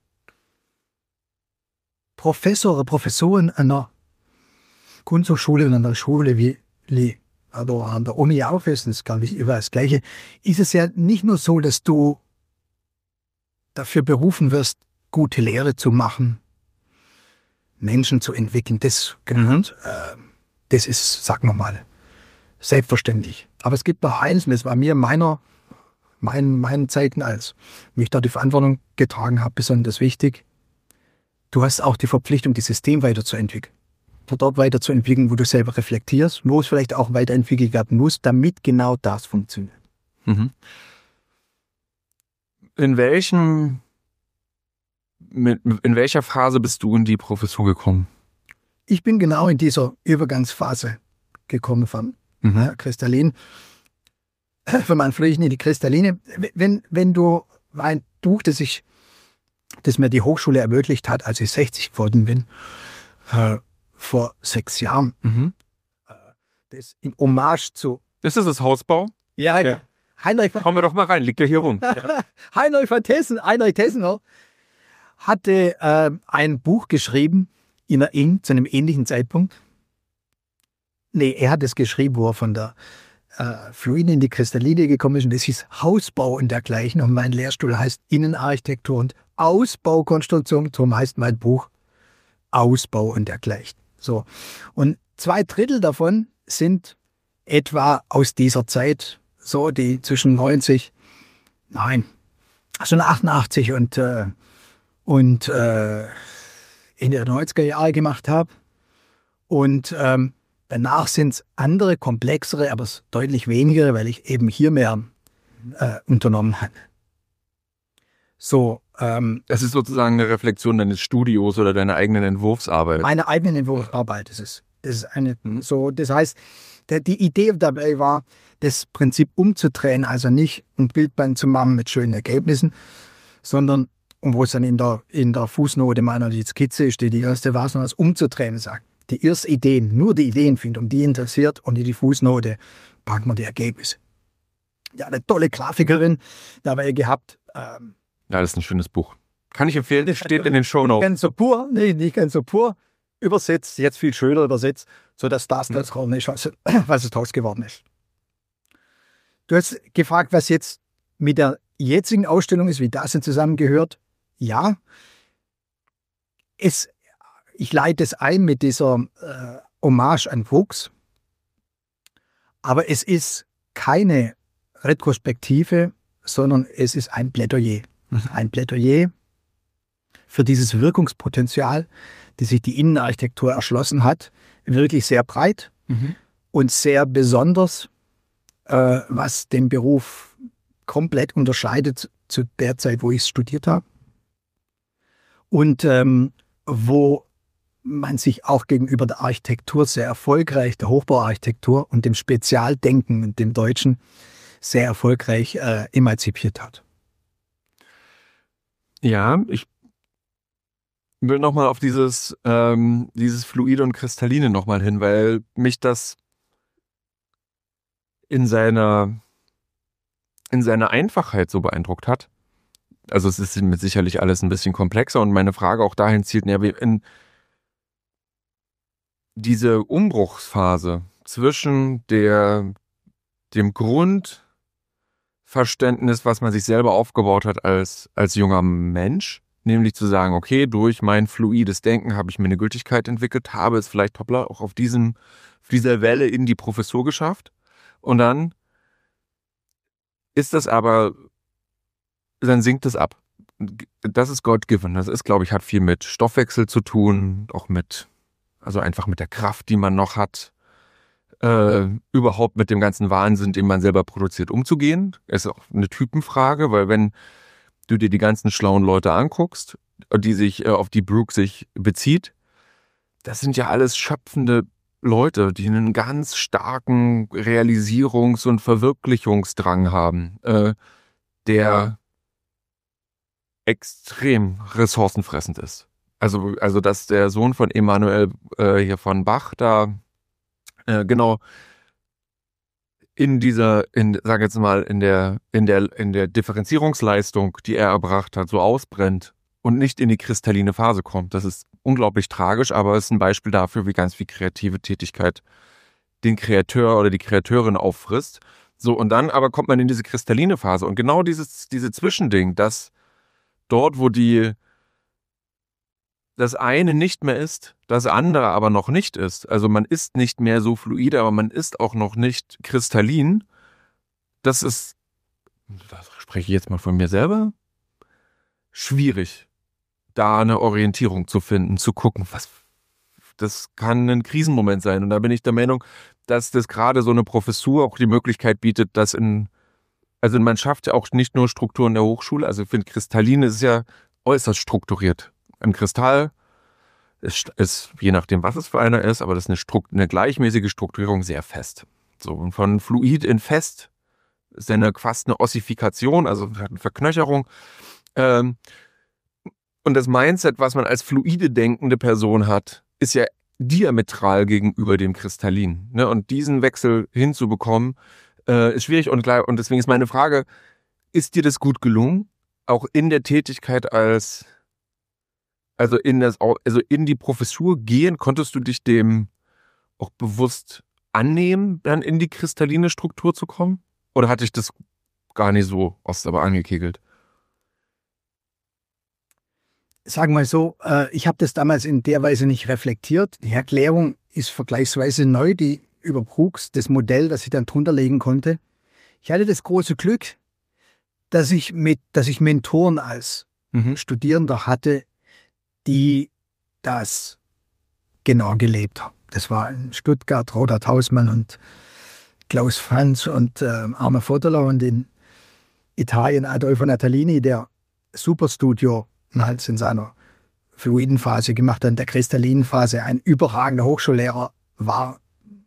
S2: Professor oder Professoren an einer Kunsthochschule und an einer Schule wie Lee oder an der Uni auch ist, das ist gar nicht überall das Gleiche, ist es ja nicht nur so, dass du dafür berufen wirst, gute Lehre zu machen, Menschen zu entwickeln. Das gehört, äh, das ist, sagen wir mal, selbstverständlich. Aber es gibt noch eins, und das war mir in meiner, meinen, meinen Zeiten, als ich da die Verantwortung getragen habe, besonders wichtig. Du hast auch die Verpflichtung, das System weiterzuentwickeln. dort weiterzuentwickeln, wo du selber reflektierst, wo es vielleicht auch weiterentwickelt werden muss, damit genau das funktioniert.
S3: Mhm. In welchem, mit, in welcher Phase bist du in die Professur gekommen?
S2: Ich bin genau in dieser Übergangsphase gekommen von
S3: Mhm.
S2: ja, Kristallin, von meinen Flüchten in die Kristalline. Wenn, wenn du mein Buch, das ich, das mir die Hochschule ermöglicht hat, als ich sechzig geworden bin, äh, vor sechs Jahren,
S3: Mhm.
S2: das in Hommage zu
S3: Ist das das Hausbau?
S2: ja,
S3: Ja.
S2: Heinrich von
S3: Kommen wir doch mal rein, liegt ja hier rum.
S2: Heinrich von Tessen, Heinrich Tessener, hatte äh, ein Buch geschrieben, in einer, in, zu einem ähnlichen Zeitpunkt. Nee, er hat es geschrieben, wo er von der äh, Fluide in die Kristalline gekommen ist. Und das hieß Hausbau und dergleichen. Und mein Lehrstuhl heißt Innenarchitektur und Ausbaukonstruktion. Darum heißt mein Buch Ausbau und dergleichen. So. Und zwei Drittel davon sind etwa aus dieser Zeit, so die zwischen neunzig, nein, also achtundachtzig und, äh, und äh, in den neunziger Jahre gemacht habe. Und ähm, danach sind es andere, komplexere, aber deutlich weniger, weil ich eben hier mehr äh, unternommen habe. So, ähm,
S3: Das ist sozusagen eine Reflexion deines Studios oder deiner eigenen Entwurfsarbeit.
S2: meine eigene Entwurfsarbeit ist es. Das ist eine, so, das heißt, der, die Idee dabei war, das Prinzip umzudrehen, also nicht ein Bildband zu machen mit schönen Ergebnissen, sondern, und wo es dann in der, in der Fußnote meiner die Skizze steht, die erste war, sondern das umzudrehen sagt. Die ersten Ideen, nur die Ideen finden, um die interessiert, und in die Fußnote packen wir die Ergebnisse. Ja, eine tolle Grafikerin dabei gehabt. Ähm,
S3: Ja, das ist ein schönes Buch. Kann ich empfehlen, das steht in den Shownotes.
S2: Ganz so pur, nee, nicht ganz so pur, übersetzt, jetzt viel schöner übersetzt, sodass das das geworden ist, was, was es draus geworden ist. Du hast gefragt, was jetzt mit der jetzigen Ausstellung ist, wie das denn zusammengehört. Ja, es, ich leite es ein mit dieser äh, Hommage an Fuchs, aber es ist keine Retrospektive, sondern es ist ein Plädoyer. Ein Plädoyer für dieses Wirkungspotenzial, das sich die Innenarchitektur erschlossen hat, wirklich sehr breit
S3: Mhm.
S2: und sehr besonders, äh, was den Beruf komplett unterscheidet zu der Zeit, wo ich es studiert habe. Und ähm, wo man sich auch gegenüber der Architektur sehr erfolgreich, der Hochbauarchitektur und dem Spezialdenken und dem Deutschen sehr erfolgreich äh, emanzipiert hat.
S3: Ja, ich will nochmal auf dieses, ähm, dieses Fluide und Kristalline nochmal hin, weil mich das in seiner, in seiner Einfachheit so beeindruckt hat. Also es ist mit sicherlich alles ein bisschen komplexer und meine Frage auch dahin zielt, ja, wie in diese Umbruchsphase zwischen der, dem Grundverständnis, was man sich selber aufgebaut hat als, als junger Mensch, nämlich zu sagen, okay, durch mein fluides Denken habe ich mir eine Gültigkeit entwickelt, habe es vielleicht hoppla auch auf diesem, auf dieser Welle in die Professur geschafft. Und dann ist das aber, dann sinkt es ab. Das ist God-given. Das ist, glaube ich, hat viel mit Stoffwechsel zu tun, auch mit, also einfach mit der Kraft, die man noch hat, äh, überhaupt mit dem ganzen Wahnsinn, den man selber produziert, umzugehen. Ist auch eine Typenfrage, weil wenn du dir die ganzen schlauen Leute anguckst, die sich, äh, auf die Brooke sich bezieht, das sind ja alles schöpfende Leute, die einen ganz starken Realisierungs- und Verwirklichungsdrang haben, äh, der extrem ressourcenfressend ist. Also, also dass der Sohn von Emanuel äh, hier von Bach da äh, genau in dieser, in, sag jetzt mal, in der, in der, in der Differenzierungsleistung, die er erbracht hat, so ausbrennt und nicht in die kristalline Phase kommt. Das ist unglaublich tragisch, aber es ist ein Beispiel dafür, wie ganz viel kreative Tätigkeit den Kreateur oder die Kreateurin auffrisst. So, und dann aber kommt man in diese kristalline Phase und genau dieses, diese Zwischending, dass dort, wo die, das eine nicht mehr ist, das andere aber noch nicht ist. Also man ist nicht mehr so fluide, aber man ist auch noch nicht kristallin. Das ist, das spreche ich jetzt mal von mir selber, schwierig, da eine Orientierung zu finden, zu gucken, was das kann ein Krisenmoment sein. Und da bin ich der Meinung, dass das gerade so eine Professur auch die Möglichkeit bietet, dass in, also man schafft ja auch nicht nur Strukturen der Hochschule, also ich finde, Kristallin ist ja äußerst strukturiert. Ein Kristall ist, ist, je nachdem, was es für einer ist, aber das ist eine, Strukt, eine gleichmäßige Strukturierung sehr fest. So, und von Fluid in Fest ist ja eine, fast eine Ossifikation, also eine Verknöcherung. Ähm, und das Mindset, was man als fluide denkende Person hat, ist ja diametral gegenüber dem Kristallin. Ne? Und diesen Wechsel hinzubekommen, äh, ist schwierig. Und, klar, und deswegen ist meine Frage, ist dir das gut gelungen? Auch in der Tätigkeit als, also in, das, also in die Professur gehen, konntest du dich dem auch bewusst annehmen, dann in die kristalline Struktur zu kommen? Oder hatte ich das gar nicht so aus aber angekegelt?
S2: Sagen wir mal so, äh, ich habe das damals in der Weise nicht reflektiert. Die Erklärung ist vergleichsweise neu, die über Brooks, das Modell, das ich dann drunter legen konnte. Ich hatte das große Glück, dass ich mit, dass ich Mentoren als mhm. Studierender hatte, die das genau gelebt haben. Das war in Stuttgart Rodat Hausmann und Klaus Franz und äh, Arme Vodeler und in Italien Adolfo Natalini, der Superstudio halt in seiner fluiden Phase gemacht hat, in der kristallinen Phase ein überragender Hochschullehrer war.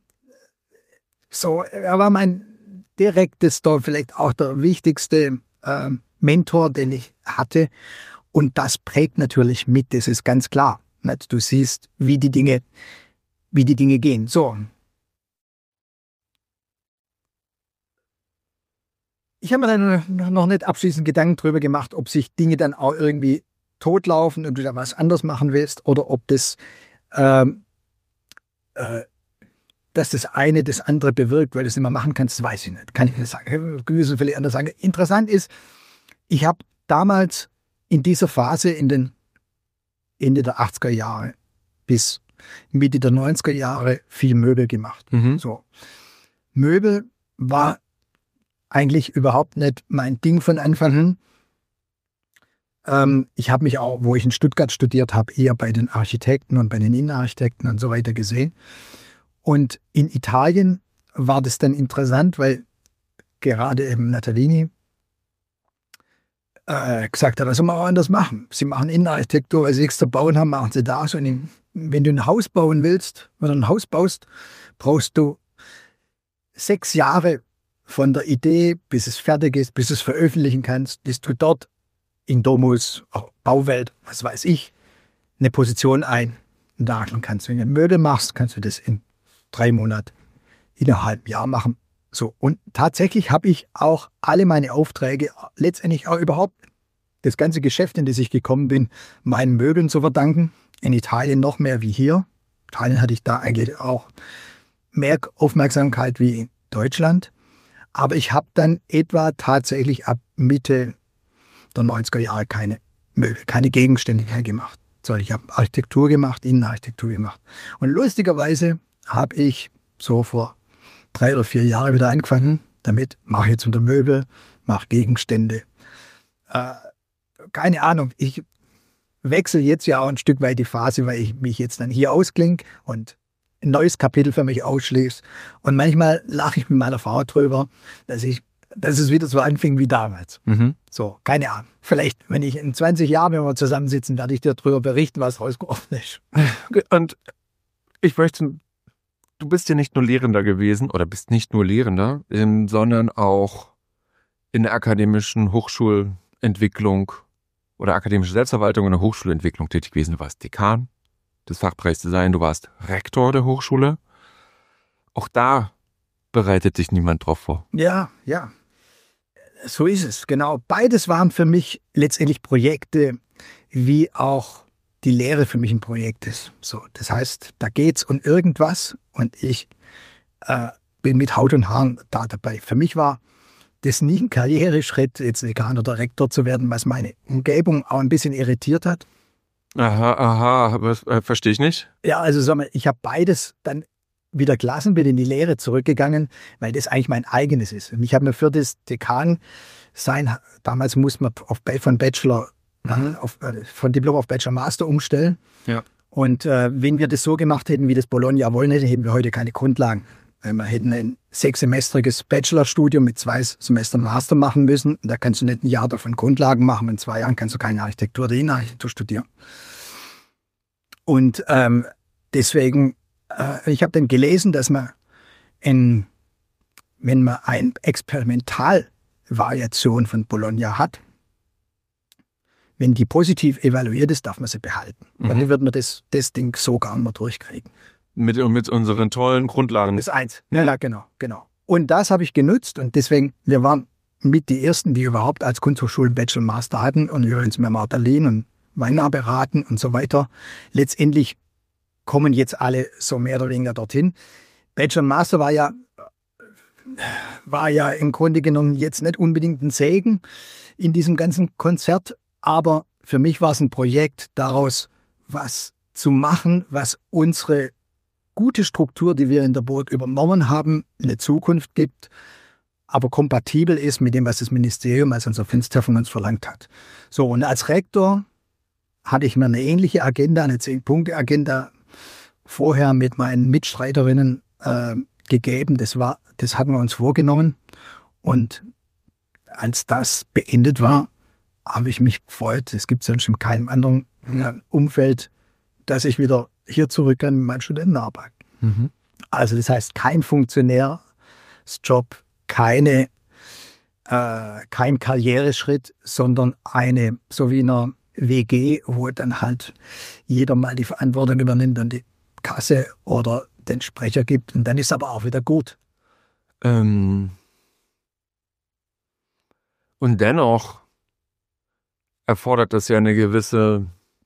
S2: So, er war mein direktester, vielleicht auch der wichtigste äh, Mentor, den ich hatte. Und das prägt natürlich mit, das ist ganz klar. Nicht? Du siehst, wie die Dinge, wie die Dinge gehen. So. Ich habe mir dann noch nicht abschließend Gedanken darüber gemacht, ob sich Dinge dann auch irgendwie totlaufen und du da was anders machen willst oder ob das, ähm, äh, dass das eine das andere bewirkt, weil du es nicht mehr machen kannst, das weiß ich nicht. Kann ich nicht sagen. Gewisse vielleicht anders sagen. Interessant ist, ich habe damals in dieser Phase in den Ende der achtziger Jahre bis Mitte der neunziger Jahre viel Möbel gemacht. Mhm. So. Möbel war eigentlich überhaupt nicht mein Ding von Anfang an. Ähm, ich habe mich auch, wo ich in Stuttgart studiert habe, eher bei den Architekten und bei den Innenarchitekten und so weiter gesehen. Und in Italien war das dann interessant, weil gerade eben Natalini äh, gesagt hat, das soll man auch anders machen. Sie machen Innenarchitektur, weil sie nichts zu bauen haben, machen sie das. Und in, wenn du ein Haus bauen willst, wenn du ein Haus baust, brauchst du sechs Jahre von der Idee, bis es fertig ist, bis du es veröffentlichen kannst, bis du dort in Domus, Bauwelt, was weiß ich, eine Position einnageln kannst. Wenn du Möbel machst, kannst du das in drei Monaten, in einem halben Jahr machen. So. Und tatsächlich habe ich auch alle meine Aufträge, letztendlich auch überhaupt das ganze Geschäft, in das ich gekommen bin, meinen Möbeln zu verdanken. In Italien noch mehr wie hier. In Italien hatte ich da eigentlich auch mehr Aufmerksamkeit wie in Deutschland. Aber ich habe dann etwa tatsächlich ab Mitte der neunziger Jahre keine Möbel, keine Gegenstände mehr gemacht. So, ich habe Architektur gemacht, Innenarchitektur gemacht. Und lustigerweise habe ich so vor drei oder vier Jahren wieder angefangen damit, mache jetzt unter Möbel, mache Gegenstände. Äh, keine Ahnung, ich wechsle jetzt ja auch ein Stück weit die Phase, weil ich mich jetzt dann hier ausklinge und ein neues Kapitel für mich ausschließe. Und manchmal lache ich mit meiner Frau drüber, dass ich, dass es wieder so anfing wie damals. Mhm. So, keine Ahnung. Vielleicht, wenn ich in zwanzig Jahren, wenn wir zusammensitzen, werde ich dir darüber berichten, was rausgekommen ist.
S3: Und ich möchte, du bist ja nicht nur Lehrender gewesen oder bist nicht nur Lehrender, ähm, sondern auch in der akademischen Hochschulentwicklung oder akademische Selbstverwaltung in der Hochschulentwicklung tätig gewesen. Du warst Dekan des Fachbereichs Design, du warst Rektor der Hochschule. Auch da bereitet dich niemand drauf vor.
S2: Ja, ja. So ist es, genau. Beides waren für mich letztendlich Projekte, wie auch die Lehre für mich ein Projekt ist. So, das heißt, da geht's um irgendwas und ich äh, bin mit Haut und Haaren da dabei. Für mich war das nie ein Karriereschritt, jetzt Dekan oder Rektor zu werden, was meine Umgebung auch ein bisschen irritiert hat.
S3: Aha, aha, aber äh, verstehe ich nicht.
S2: Ja, also sag mal, ich habe beides dann wieder gelassen, bin in die Lehre zurückgegangen, weil das eigentlich mein eigenes ist. Und ich habe mir für das Dekan sein, damals musste man auf, von Bachelor, mhm. auf, von Diplom auf Bachelor Master umstellen.
S3: Ja.
S2: Und äh, wenn wir das so gemacht hätten, wie das Bologna wollen hätte, hätten wir heute keine Grundlagen. Weil wir hätten ein sechssemestriges Bachelorstudium mit zwei Semestern Master machen müssen. Da kannst du nicht ein Jahr davon Grundlagen machen. In zwei Jahren kannst du keine Architektur oder Innenarchitektur studieren. Und ähm, deswegen, äh, ich habe dann gelesen, dass man, in, wenn man eine Experimentalvariation von Bologna hat, wenn die positiv evaluiert ist, darf man sie behalten. Mhm. Dann wird man das, das Ding so gar nicht mehr durchkriegen.
S3: Mit, mit unseren tollen Grundlagen.
S2: Das ist eins. Ja, ja, genau, genau. Und das habe ich genutzt und deswegen, wir waren mit die Ersten, die überhaupt als Kunsthochschulen Bachelor Master hatten und übrigens mehr Martalin und Weinar beraten und so weiter. Letztendlich kommen jetzt alle so mehr oder weniger dorthin. Bachelor Master war ja, war ja im Grunde genommen jetzt nicht unbedingt ein Segen in diesem ganzen Konzert, aber für mich war es ein Projekt, daraus was zu machen, was unsere gute Struktur, die wir in der Burg übernommen haben, eine Zukunft gibt, aber kompatibel ist mit dem, was das Ministerium als unser Fenster von uns verlangt hat. So, und als Rektor hatte ich mir eine ähnliche Agenda, eine Zehn-Punkte-Agenda vorher mit meinen Mitstreiterinnen äh, gegeben. Das war, das hatten wir uns vorgenommen. Und als das beendet war, habe ich mich gefreut. Es gibt sonst in keinem anderen äh, Umfeld, dass ich wieder hier zurück kann mit meinem Studentenarbeit. Mhm. Also das heißt, kein Funktionärsjob, keine, äh, kein Karriereschritt, sondern eine, so wie in einer W G, wo dann halt jeder mal die Verantwortung übernimmt und die Kasse oder den Sprecher gibt. Und dann ist aber auch wieder gut.
S3: Ähm und dennoch erfordert das ja eine gewisse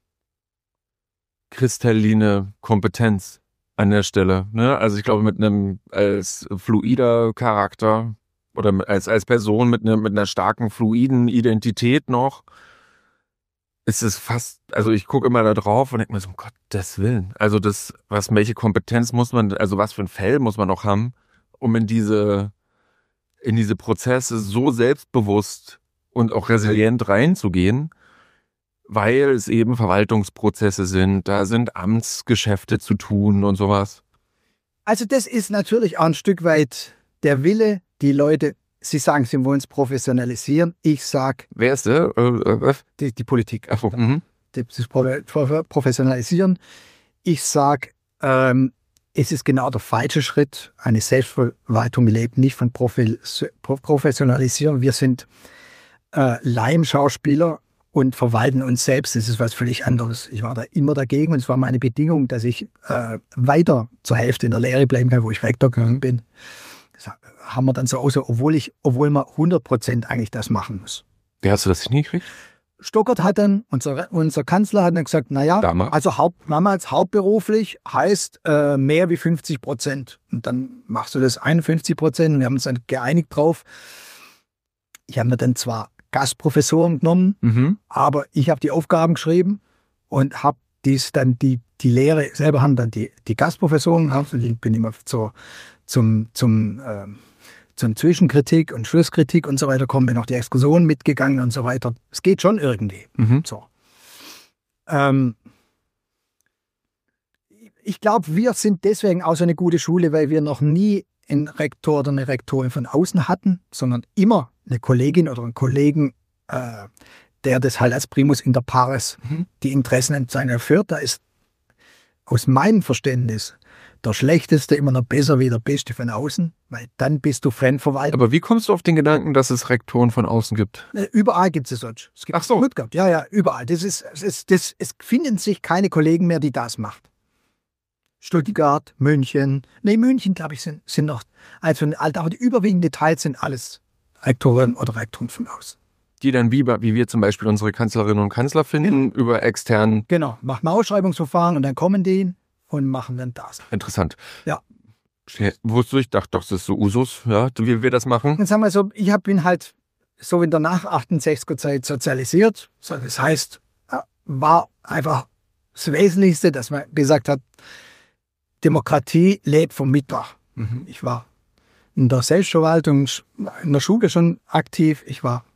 S3: kristalline Kompetenz an der Stelle. Ne? Also ich glaube, mit einem als fluider Charakter oder als, als Person mit, ne, mit einer starken fluiden Identität noch, ist es fast, also ich gucke immer da drauf und denke mir so, um Gottes Willen. Also das, was, welche Kompetenz muss man, also was für ein Fell muss man noch haben, um in diese, in diese Prozesse so selbstbewusst und auch resilient reinzugehen, weil es eben Verwaltungsprozesse sind, da sind Amtsgeschäfte zu tun und sowas.
S2: Also das ist natürlich auch ein Stück weit der Wille, die Leute, sie sagen, sie wollen es professionalisieren. Ich sage...
S3: Wer ist der? Äh,
S2: die, die Politik.
S3: Ach so. Mhm.
S2: Das Professionalisieren. Ich sage, ähm, es ist genau der falsche Schritt. Eine Selbstverwaltung lebt nicht von Professionalisieren. Wir sind äh, Laienschauspieler und verwalten uns selbst. Das ist was völlig anderes. Ich war da immer dagegen und es war meine Bedingung, dass ich äh, weiter zur Hälfte in der Lehre bleiben kann, wo ich Rektor gegangen bin. Das haben wir dann so aus, obwohl ich, obwohl man hundert Prozent eigentlich das machen muss.
S3: Wie hast du das nicht gekriegt?
S2: Stockert hat dann, unser, unser Kanzler hat dann gesagt, naja, also Haupt, damals hauptberuflich heißt äh, mehr wie fünfzig Prozent. Und dann machst du das einundfünfzig Prozent und wir haben uns dann geeinigt drauf. Ich habe mir dann zwar Gastprofessoren genommen, mhm. aber ich habe die Aufgaben geschrieben und habe dies dann die, die Lehre selber haben dann die, die Gastprofessoren gehabt. Ich bin immer zur, zum, zum, ähm, zum Zwischenkritik und Schlusskritik und so weiter gekommen, bin auch die Exkursionen mitgegangen und so weiter. Es geht schon irgendwie. Mhm. So. Ähm, ich glaube, wir sind deswegen auch so eine gute Schule, weil wir noch nie einen Rektor oder eine Rektorin von außen hatten, sondern immer eine Kollegin oder einen Kollegen, äh, der das halt als Primus inter pares mhm. die Interessen seiner führt. Da ist aus meinem Verständnis der Schlechteste immer noch besser wie der Beste von außen, weil dann bist du Fremdverwalter.
S3: Aber wie kommst du auf den Gedanken, dass es Rektoren von außen gibt?
S2: Überall gibt es solche. Es gibt
S3: Ach so.
S2: Stuttgart. Ja, ja, überall. Das ist, das ist, das, es finden sich keine Kollegen mehr, die das machen. Stuttgart, München. Nee, München, glaube ich, sind, sind noch, also aber die überwiegende Teil sind alles Rektoren oder Rektoren von außen.
S3: Die dann wie, wie wir zum Beispiel unsere Kanzlerinnen und Kanzler finden, ja. über externen...
S2: Genau, machen wir Ausschreibungsverfahren und dann kommen die und machen dann das.
S3: Interessant.
S2: Ja.
S3: Wusstest du, ich dachte doch, das ist so Usus, ja, wie wir das machen.
S2: Jetzt sagen wir so, ich bin halt so in der Nach-achtundsechziger Zeit sozialisiert. Das heißt, war einfach das Wesentlichste, dass man gesagt hat, Demokratie lebt vom Mittwoch. Mhm. Ich war in der Selbstverwaltung, in der Schule schon aktiv. Ich war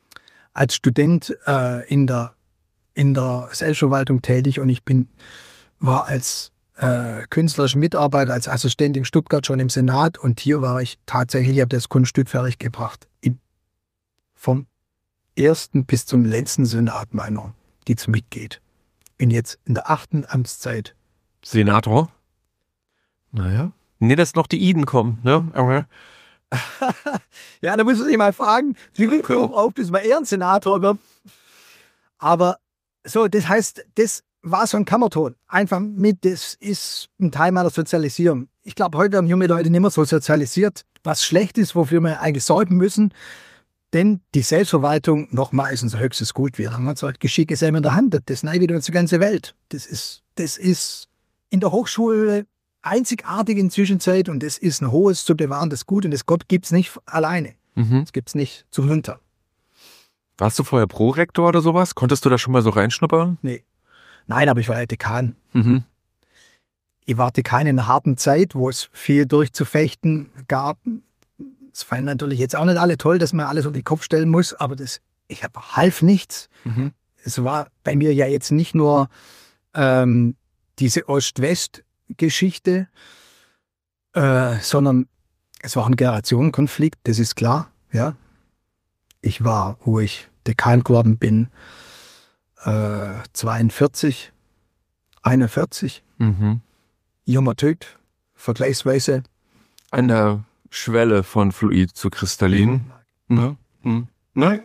S2: als Student äh, in der, in der Selbstverwaltung tätig und ich bin war als äh, künstlerischer Mitarbeiter, als Assistent in Stuttgart schon im Senat und hier war ich tatsächlich, ich habe das Kunststück fertig gebracht. In, vom ersten bis zum letzten Senat meiner, die es mitgeht. Bin jetzt in der achten Amtszeit.
S3: Senator? Naja. Nee, dass noch die Iden kommen, ne? Okay.
S2: Ja, da muss man sich mal fragen, hör auf, bis man Ehrensenator wird. Aber so, das heißt, das war so ein Kammerton. Einfach mit, das ist ein Teil meiner Sozialisierung. Ich glaube, heute werden junge Leute nicht mehr so sozialisiert, was schlecht ist, wofür wir eigentlich sorgen müssen. Denn die Selbstverwaltung, nochmal, ist unser höchstes Gut. Wir haben unser Geschick ist in der Hand. Das neidet uns die ganze Welt. Das ist, das ist in der Hochschule einzigartig in Zwischenzeit und das ist ein hohes zu bewahrendes Gut und das Gott gibt es nicht alleine.
S3: Mhm.
S2: Das gibt es nicht zu runter.
S3: Warst du vorher Prorektor oder sowas? Konntest du da schon mal so reinschnuppern?
S2: Nee. Nein, aber ich war ja Dekan.
S3: Mhm.
S2: Ich war Dekan in einer harten Zeit, wo es viel durchzufechten gab. Es fanden natürlich jetzt auch nicht alle toll, dass man alles unter den Kopf stellen muss, aber das, ich hab, half nichts.
S3: Mhm.
S2: Es war bei mir ja jetzt nicht nur ähm, diese Ost-West-Geschichte, äh, sondern es war ein Generationenkonflikt, das ist klar. Ja. Ich war, wo ich Dekan geworden bin, äh, zweiundvierzig, einundvierzig,
S3: Mhm.
S2: junger Typ, vergleichsweise.
S3: An der Schwelle von Fluid zu Kristallin. Mhm. Mhm. Nein.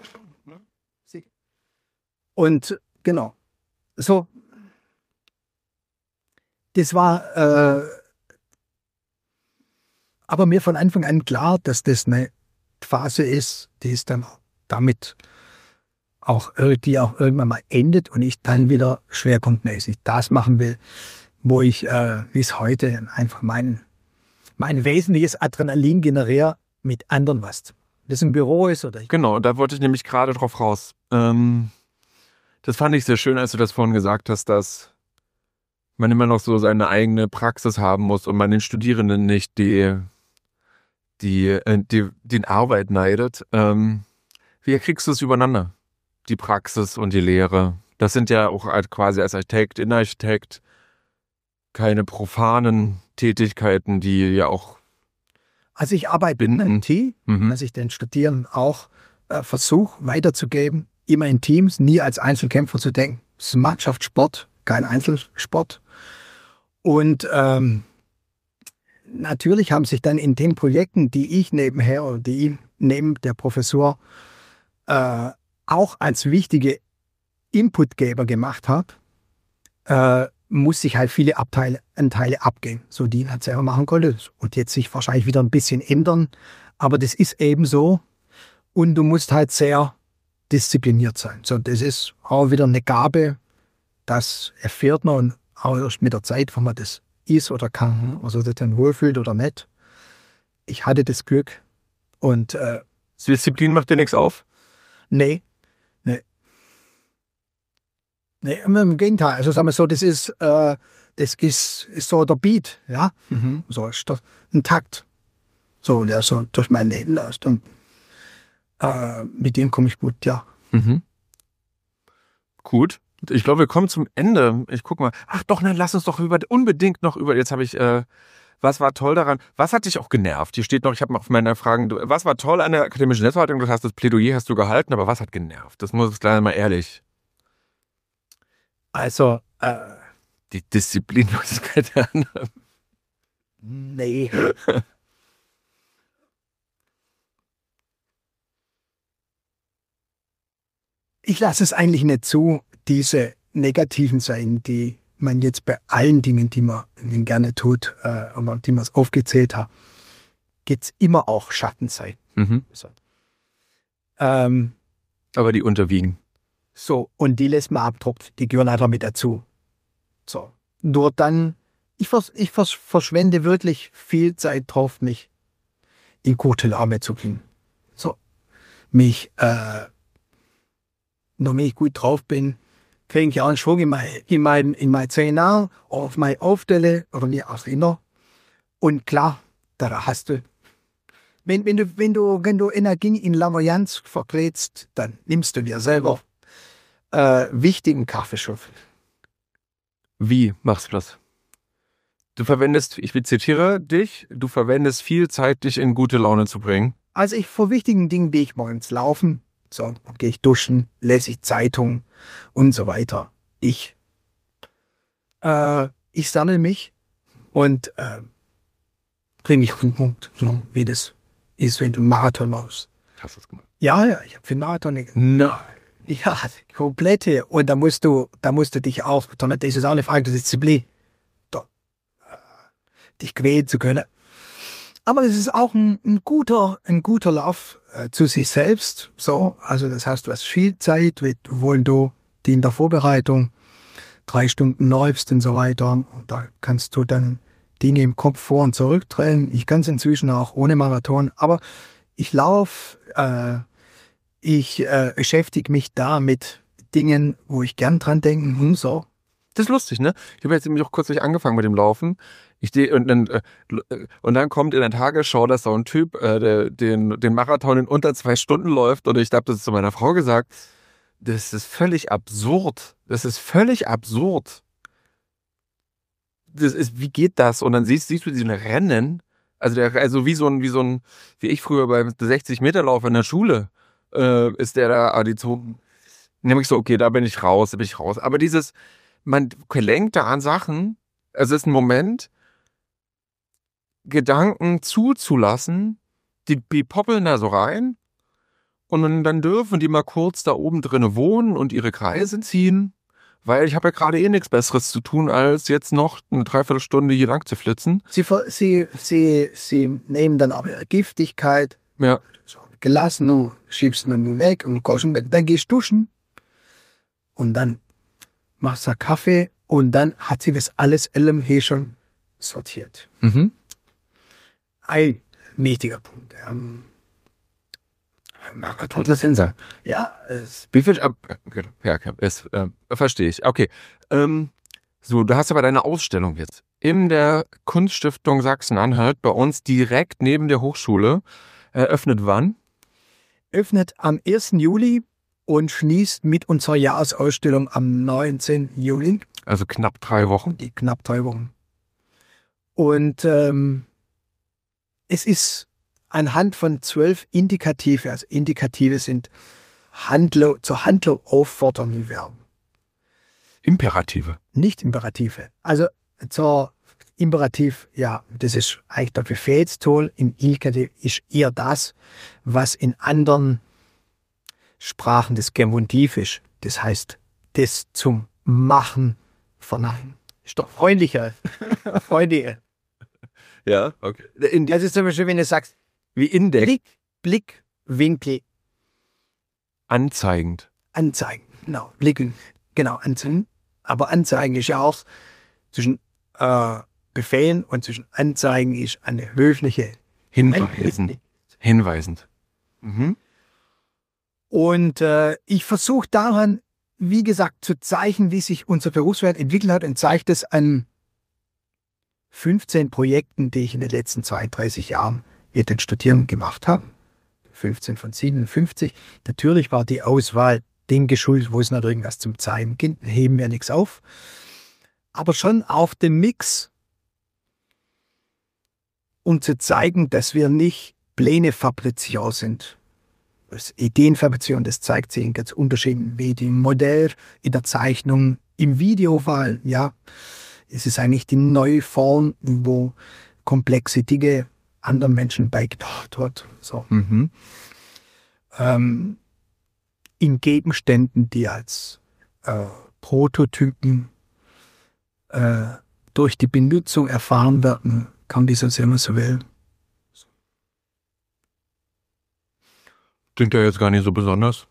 S2: Und genau, so, das war äh, aber mir von Anfang an klar, dass das eine Phase ist, die ist dann damit auch, die auch irgendwann mal endet und ich dann wieder schwerpunktmäßig das machen will, wo ich, äh, wie es heute, einfach mein, mein wesentliches Adrenalin generiere mit anderen was. Das im Büro ist oder ich.
S3: Genau, da wollte ich nämlich gerade drauf raus. Ähm, das fand ich sehr schön, als du das vorhin gesagt hast, dass man immer noch so seine eigene Praxis haben muss und man den Studierenden nicht die, die, äh, die, die Arbeit neidet. Ähm, wie kriegst du es übereinander? Die Praxis und die Lehre. Das sind ja auch halt quasi als Architekt, Innenarchitekt keine profanen Tätigkeiten, die ja auch
S2: Also ich arbeite in einem Team,
S3: Mhm.
S2: dass ich den Studierenden auch äh, versuche weiterzugeben, immer in Teams, nie als Einzelkämpfer zu denken. Es ist ein Mannschaftssport, kein Einzelsport. Und ähm, natürlich haben sich dann in den Projekten, die ich nebenher oder die neben der Professur äh, auch als wichtige Inputgeber gemacht habe, äh, muss ich halt viele Abteile, Anteile abgeben, so die ihn halt selber machen konnte. Und jetzt sich wahrscheinlich wieder ein bisschen ändern, aber das ist eben so. Und du musst halt sehr diszipliniert sein. So, das ist auch wieder eine Gabe, das erfährt man und auch erst mit der Zeit, wenn man das ist oder kann, also das dann wohlfühlt oder nicht. Ich hatte das Glück und äh,
S3: Disziplin macht dir nichts auf?
S2: nee, nee. Nee, im Gegenteil. Also sagen wir so, das ist, äh, das ist, ist so der Beat, ja.
S3: Mhm.
S2: So ist das ein Takt. So, der so durch mein Leben läuft. Und äh, mit dem komme ich gut, ja.
S3: Mhm. Gut. Ich glaube, wir kommen zum Ende. Ich guck mal. Ach doch, nein, lass uns doch über unbedingt noch über. Jetzt habe ich. Äh, was war toll daran? Was hat dich auch genervt? Hier steht noch. Ich habe auf meiner Fragen. Du, was war toll an der akademischen Netzverwaltung? Du hast das Plädoyer hast du gehalten, aber was hat genervt? Das muss ich leider mal ehrlich.
S2: Also, äh,
S3: Die Disziplinlosigkeit der anderen.
S2: nee. Ich lasse es eigentlich nicht zu, diese negativen Seiten, die man jetzt bei allen Dingen, die man gerne tut, äh, oder die man aufgezählt hat, gibt es immer auch Schattenseiten.
S3: Mhm.
S2: Ähm,
S3: Aber die unterwiegen.
S2: so, und die lässt man abdruckt, die gehören einfach mit dazu. So, nur dann, ich, vers ich vers verschwende wirklich viel Zeit drauf, mich in gute Laune zu bringen. So, mich, äh, noch wenn ich gut drauf bin, kriege ich auch einen Schwung in mein, in mein, in mein Seminar, auf meine Aufstelle oder wie auch immer. Und klar, da hast du, wenn, wenn du, wenn du, wenn du Energie in Lamoyanz verklätst, dann nimmst du dir selber äh, wichtigen Kaffeeschöpfel.
S3: Wie machst du das? Du verwendest, ich zitiere dich, du verwendest viel Zeit, dich in gute Laune zu bringen.
S2: Also ich vor wichtigen Dingen gehe ich morgens laufen, so, dann gehe ich duschen, lese ich Zeitung und so weiter. Ich, äh, ich sammle mich und äh, bringe mich auf den Punkt, so, wie das ist, wenn du einen Marathon machst.
S3: Hast du das gemacht?
S2: Ja, ja, ich habe für den Marathon nicht.
S3: Nein.
S2: Ja, komplette. Und da musst du, da musst du dich auch, das ist auch eine Frage der Disziplin, da, äh, dich quälen zu können. Aber es ist auch ein, ein guter, ein guter Lauf äh, zu sich selbst. So, also das heißt, du hast viel Zeit, wo du die in der Vorbereitung drei Stunden läufst und so weiter. Und da kannst du dann Dinge im Kopf vor und zurück drehen. Ich kann es inzwischen auch ohne Marathon, aber ich laufe, äh, ich äh, beschäftige mich da mit Dingen, wo ich gern dran denke. Hm, so.
S3: Das ist lustig, ne? Ich habe jetzt nämlich auch kürzlich angefangen mit dem Laufen. Ich stehe und dann äh, und dann kommt in der Tagesschau, dass so ein Typ äh, der, den den Marathon in unter zwei Stunden läuft. Und ich habe das zu meiner Frau gesagt. Das ist völlig absurd. Das ist völlig absurd. Das ist, wie geht das? Und dann siehst, siehst du diesen Rennen, also der, also wie so ein, wie so ein, wie ich früher beim sechzig Meter Lauf in der Schule, äh, ist der da addition. Nämlich so, okay, da bin ich raus, da bin ich raus. Aber dieses, man lenkt da an Sachen, also es ist ein Moment, Gedanken zuzulassen, die, die poppeln da so rein und dann, dann dürfen die mal kurz da oben drinne wohnen und ihre Kreise ziehen, weil ich habe ja gerade eh nichts Besseres zu tun, als jetzt noch eine Dreiviertelstunde hier lang zu flitzen.
S2: Sie, sie, sie, sie nehmen dann aber ihre Giftigkeit,
S3: Ja.
S2: gelassen, du schiebst ihn weg und kommst im Bett. Dann gehst du duschen und dann machst du Kaffee und dann hat sie das alles L M H schon sortiert.
S3: Mhm.
S2: Ein wichtiger Punkt. Ähm,
S3: Marathon, das sind sie.
S2: ja, es,
S3: Wie viel, ab, ja, ist, äh, verstehe ich. Okay. Ähm, so, du hast aber deine Ausstellung jetzt in der Kunststiftung Sachsen-Anhalt bei uns direkt neben der Hochschule. Eröffnet wann?
S2: öffnet am ersten Juli und schließt mit unserer Jahresausstellung am neunzehnten Juli.
S3: Also knapp drei Wochen.
S2: Die knapp drei Wochen. Und ähm, es ist anhand von zwölf Indikative, also Indikative sind Handlung, zur Handlung auffordernde Verben.
S3: Imperative.
S2: Nicht Imperative. Also zur Imperativ, ja, das ist eigentlich der Befehlston. Im Indikativ ist eher das, was in anderen Sprachen das Gemuntiv ist. Das heißt, das zum Machen verlangen. Ist doch freundlicher. Freundlicher.
S3: Ja, okay. In,
S2: Das ist zum Beispiel, wenn du sagst,
S3: wie Index.
S2: Blick, Blick, Winkel,
S3: Anzeigend.
S2: anzeigen. Genau, blicken, genau, anzeigen. Aber anzeigen ist ja auch zwischen äh, Befehlen und zwischen Anzeigen ist eine höfliche
S3: Hinweisend. Hinweisend. Mhm.
S2: Und äh, ich versuche daran, wie gesagt, zu zeichnen, wie sich unser Berufswelt entwickelt hat und zeige das an fünfzehn Projekten, die ich in den letzten zweiunddreißig Jahren mit den Studierenden gemacht habe. fünfzehn von siebenundfünfzig. Natürlich war die Auswahl dem geschuldet, wo es noch irgendwas zum Zeigen gibt. Heben wir nichts auf. Aber schon auf dem Mix, um zu zeigen, dass wir nicht Pläne fabrizieren sind. Das Ideenfabrizierung, das zeigt sich in ganz unterschiedlichen Medien. Modell, in der Zeichnung, im Videowahl, ja. Es ist eigentlich die neue Form, wo komplexe Dinge anderen Menschen beigebracht wird. So.
S3: Mhm.
S2: Ähm, in Gegenständen, die als äh, Prototypen äh, durch die Benutzung erfahren werden, kann dieser so immer so will.
S3: Klingt ja jetzt gar nicht so besonders.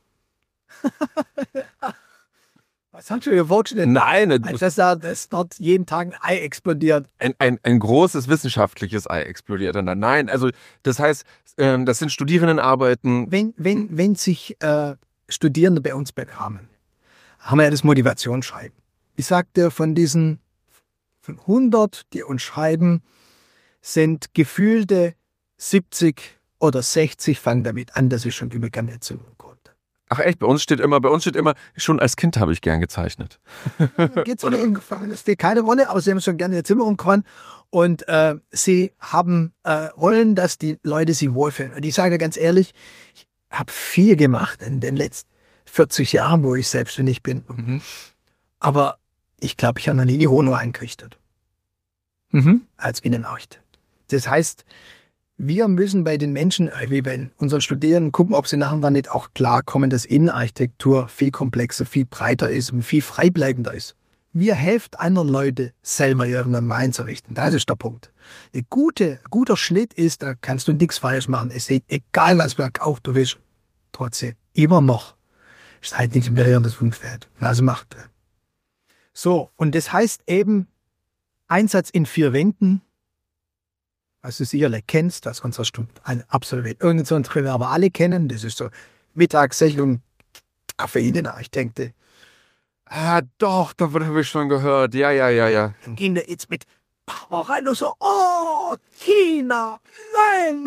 S2: Was hast du gewollt?
S3: Nein,
S2: Dass da dass dort jeden Tag ein Ei explodiert.
S3: ein, ein, ein großes wissenschaftliches Ei explodiert dann. Nein, also das heißt, ähm, das sind Studierendenarbeiten.
S2: Wenn, wenn, wenn sich äh, Studierende bei uns bewerben, haben wir ja das Motivationsschreiben. Ich sagte, von diesen von hundert, die uns schreiben, sind gefühlte siebzig oder sechzig fangen damit an, dass ich schon übergangen zu konnte.
S3: Ach echt, bei uns steht immer, bei uns steht immer, schon als Kind habe ich gern gezeichnet.
S2: Geht's oder das spielt keine Rolle, aber sie haben schon gerne ihr Zimmer umgeräumt und äh, sie haben äh, wollen, dass die Leute sich wohlfühlen. Und ich sage ganz ehrlich, ich habe viel gemacht in den letzten vierzig Jahren, wo ich selbstständig bin.
S3: Mhm.
S2: Aber ich glaube, ich habe noch nie die Hono eingerichtet.
S3: Mhm.
S2: Als Innenarchitekt. Das heißt, wir müssen bei den Menschen, wie bei unseren Studierenden, gucken, ob sie nachher nicht auch klarkommen, dass Innenarchitektur viel komplexer, viel breiter ist und viel freibleibender ist. Wir helfen anderen Leuten selber irgendwann mal einzurichten. Das ist der Punkt. Ein gute, guter Schnitt ist, da kannst du nichts falsch machen. Es ist egal, was du gekauft du willst. Trotzdem, immer noch. Ist halt nicht mehr das Funkfeld. Also macht. So, und das heißt eben, Einsatz in vier Wänden, was du sicherlich kennst, das unser ein Absolvent, irgendein so ein Trainer, aber alle kennen, das ist so Mittagssicherung, Koffeinarchitekte.
S3: Ah, doch, da habe ich schon gehört. Ja, ja, ja, ja.
S2: Dann ging der jetzt mit Power rein und so, oh, China, nein,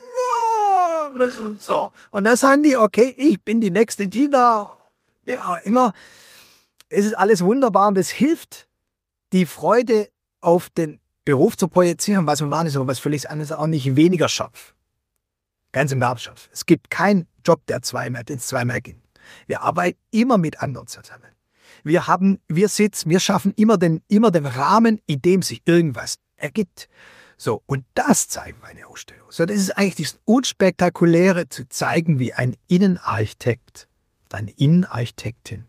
S2: und so. Und dann sagen die, okay, ich bin die nächste Tina. Ja, immer. Es ist alles wunderbar und es hilft, die Freude auf den Beruf zu projizieren, was wir machen, ist aber was völlig anderes, auch nicht weniger scharf. Ganz im Gegenteil. Es gibt keinen Job, der zweimal, den es zweimal gibt. Wir arbeiten immer mit anderen zusammen. Wir haben, wir sitzen, wir schaffen immer den, immer den Rahmen, in dem sich irgendwas ergibt. So, und das zeigen wir in der Ausstellung. So, das ist eigentlich das Unspektakuläre, zu zeigen, wie ein Innenarchitekt, eine Innenarchitektin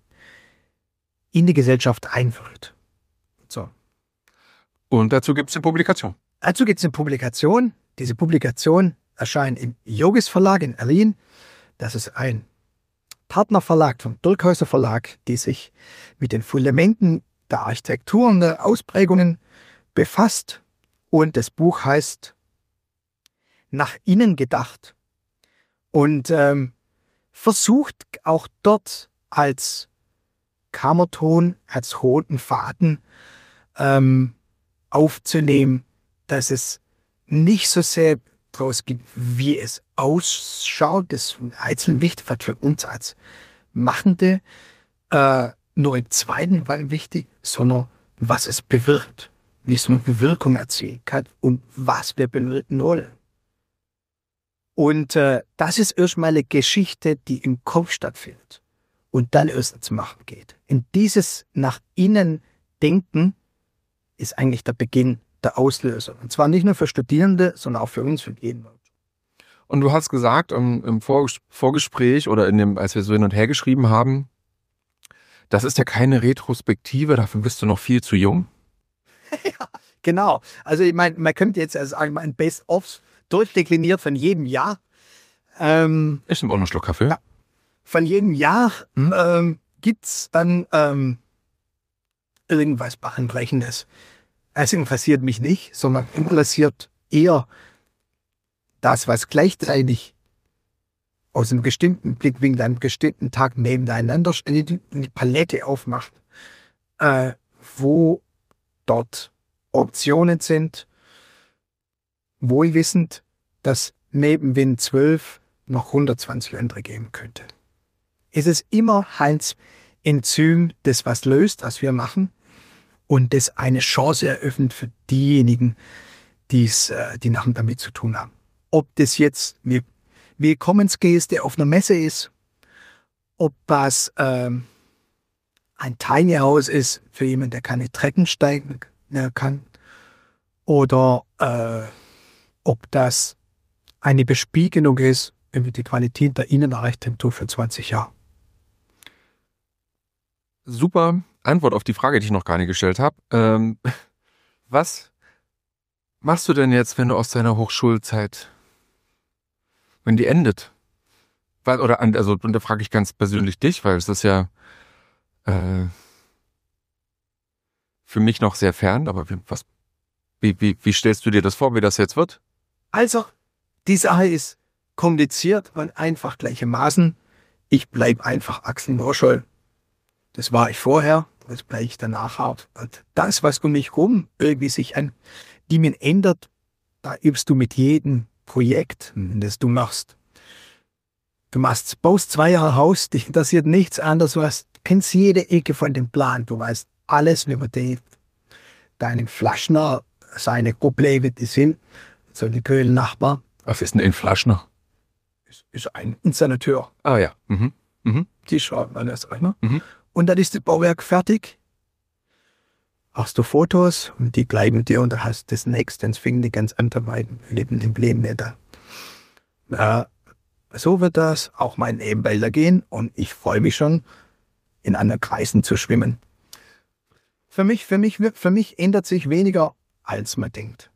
S2: in die Gesellschaft einwirkt. So.
S3: Und dazu gibt es eine Publikation.
S2: Dazu gibt es eine Publikation. Diese Publikation erscheint im Jogis Verlag in Berlin. Das ist ein Partnerverlag vom Dürkhäuser Verlag, die sich mit den Fundamenten der Architektur und der Ausprägungen befasst. Und das Buch heißt Nach innen gedacht. Und ähm, versucht auch dort als Kammerton, als roten Faden ähm, aufzunehmen, dass es nicht so sehr draus gibt, wie es ausschaut. Das ist einzeln wichtig, für uns als Machende, äh, nur im zweiten Fall wichtig, sondern was es bewirkt, wie es eine Bewirkung erzielen kann und was wir bewirken wollen. Und äh, das ist erstmal eine Geschichte, die im Kopf stattfindet und dann erst zu machen geht. Und dieses nach innen Denken ist eigentlich der Beginn der Auslöser. Und zwar nicht nur für Studierende, sondern auch für uns, für jeden.
S3: Und du hast gesagt im, im Vorges- Vorgespräch oder in dem, als wir so hin und her geschrieben haben, das ist ja keine Retrospektive, dafür bist du noch viel zu jung.
S2: Ja, genau. Also ich meine, man könnte jetzt also sagen, ein Best-of durchdekliniert von jedem Jahr. Ähm,
S3: Ich nehme auch noch einen Schluck Kaffee.
S2: Ja. Von jedem Jahr
S3: Hm?
S2: ähm, gibt es dann ähm, irgendwas Bahnbrechendes. Es interessiert mich nicht, sondern interessiert eher das, was gleichzeitig aus einem bestimmten Blickwinkel, einem bestimmten Tag nebeneinander steht, die Palette aufmacht, äh, wo dort Optionen sind, wohlwissend, dass neben Win zwölf noch hundertzwanzig andere geben könnte. Es ist immer Heinz Enzym, das was löst, was wir machen, und das eine Chance eröffnet für diejenigen, die's, äh, die nachher damit zu tun haben. Ob das jetzt eine Willkommensgeste auf einer Messe ist, ob das ähm, ein Tiny House ist für jemanden, der keine Treppen steigen äh, kann, oder äh, ob das eine Bespiegelung ist über die Qualität der Innenarchitektur für zwanzig Jahre.
S3: Super Antwort auf die Frage, die ich noch gar nicht gestellt habe. Ähm, was machst du denn jetzt, wenn du aus deiner Hochschulzeit, wenn die endet? Weil, oder an, also, und da frage ich ganz persönlich dich, weil es ist ja äh, für mich noch sehr fern, aber wie, was, wie, wie, wie stellst du dir das vor, wie das jetzt wird?
S2: Also, die Sache ist kompliziert und einfach gleichermaßen. Ich bleibe einfach Axel Morscholl. Das war ich vorher, das bleibe ich danach auch. Und das, was um mich rum irgendwie sich an die mir ändert, da übst du mit jedem Projekt, das du machst, Du machst, baust zwei Jahre Haus, dich interessiert nichts anderes, du hast, kennst jede Ecke von dem Plan, du weißt alles über die, deinen Flaschner, seine Probleme, die sind, so ein Köln-Nachbar.
S3: Was ist denn ein Flaschner?
S2: Ist, ist ein Installateur.
S3: Ah ja. Mhm. Mhm.
S2: Die schreiben alles rein. Ne?
S3: Mhm.
S2: Und dann ist das Bauwerk fertig. Machst du Fotos und die bleiben dir und du hast das nächste, dann fingen die ganz andere beiden Leben im Leben nicht an. Äh, so wird das auch mein Leben weitergehen und ich freue mich schon, in anderen Kreisen zu schwimmen. Für mich, für mich, für mich ändert sich weniger, als man denkt.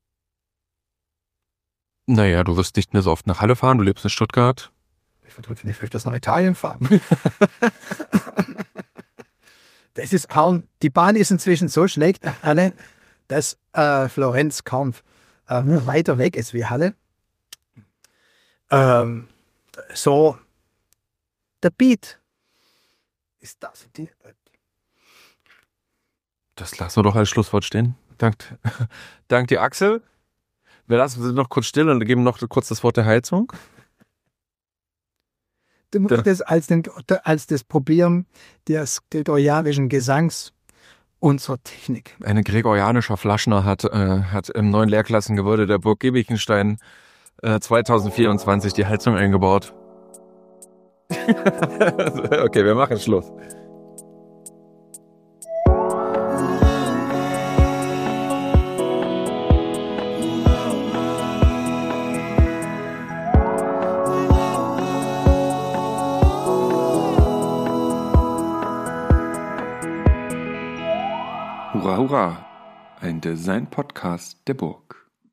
S3: Naja, du wirst nicht mehr so oft nach Halle fahren, du lebst in Stuttgart.
S2: Ich vertue nicht, ich das nach Italien fahren. Das ist kaum, die Bahn ist inzwischen so schlecht, Halle, dass äh, Florenz kaum äh, weiter weg ist wie Halle. Ähm, so, der Beat ist das. Die,
S3: Das lassen wir doch als Schlusswort stehen. Dank, dank dir, Axel. Wir lassen sie noch kurz still und geben noch kurz das Wort der Heizung.
S2: Du musst das als, den, als das Probieren des gregorianischen Gesangs unserer Technik.
S3: Ein gregorianischer Flaschner hat, äh, hat im neuen Lehrklassengebäude der Burg Giebichenstein äh, zwanzig vierundzwanzig die Heizung eingebaut. Okay, wir machen Schluss.
S1: Hurra, hurra! Ein Design-Podcast der Burg.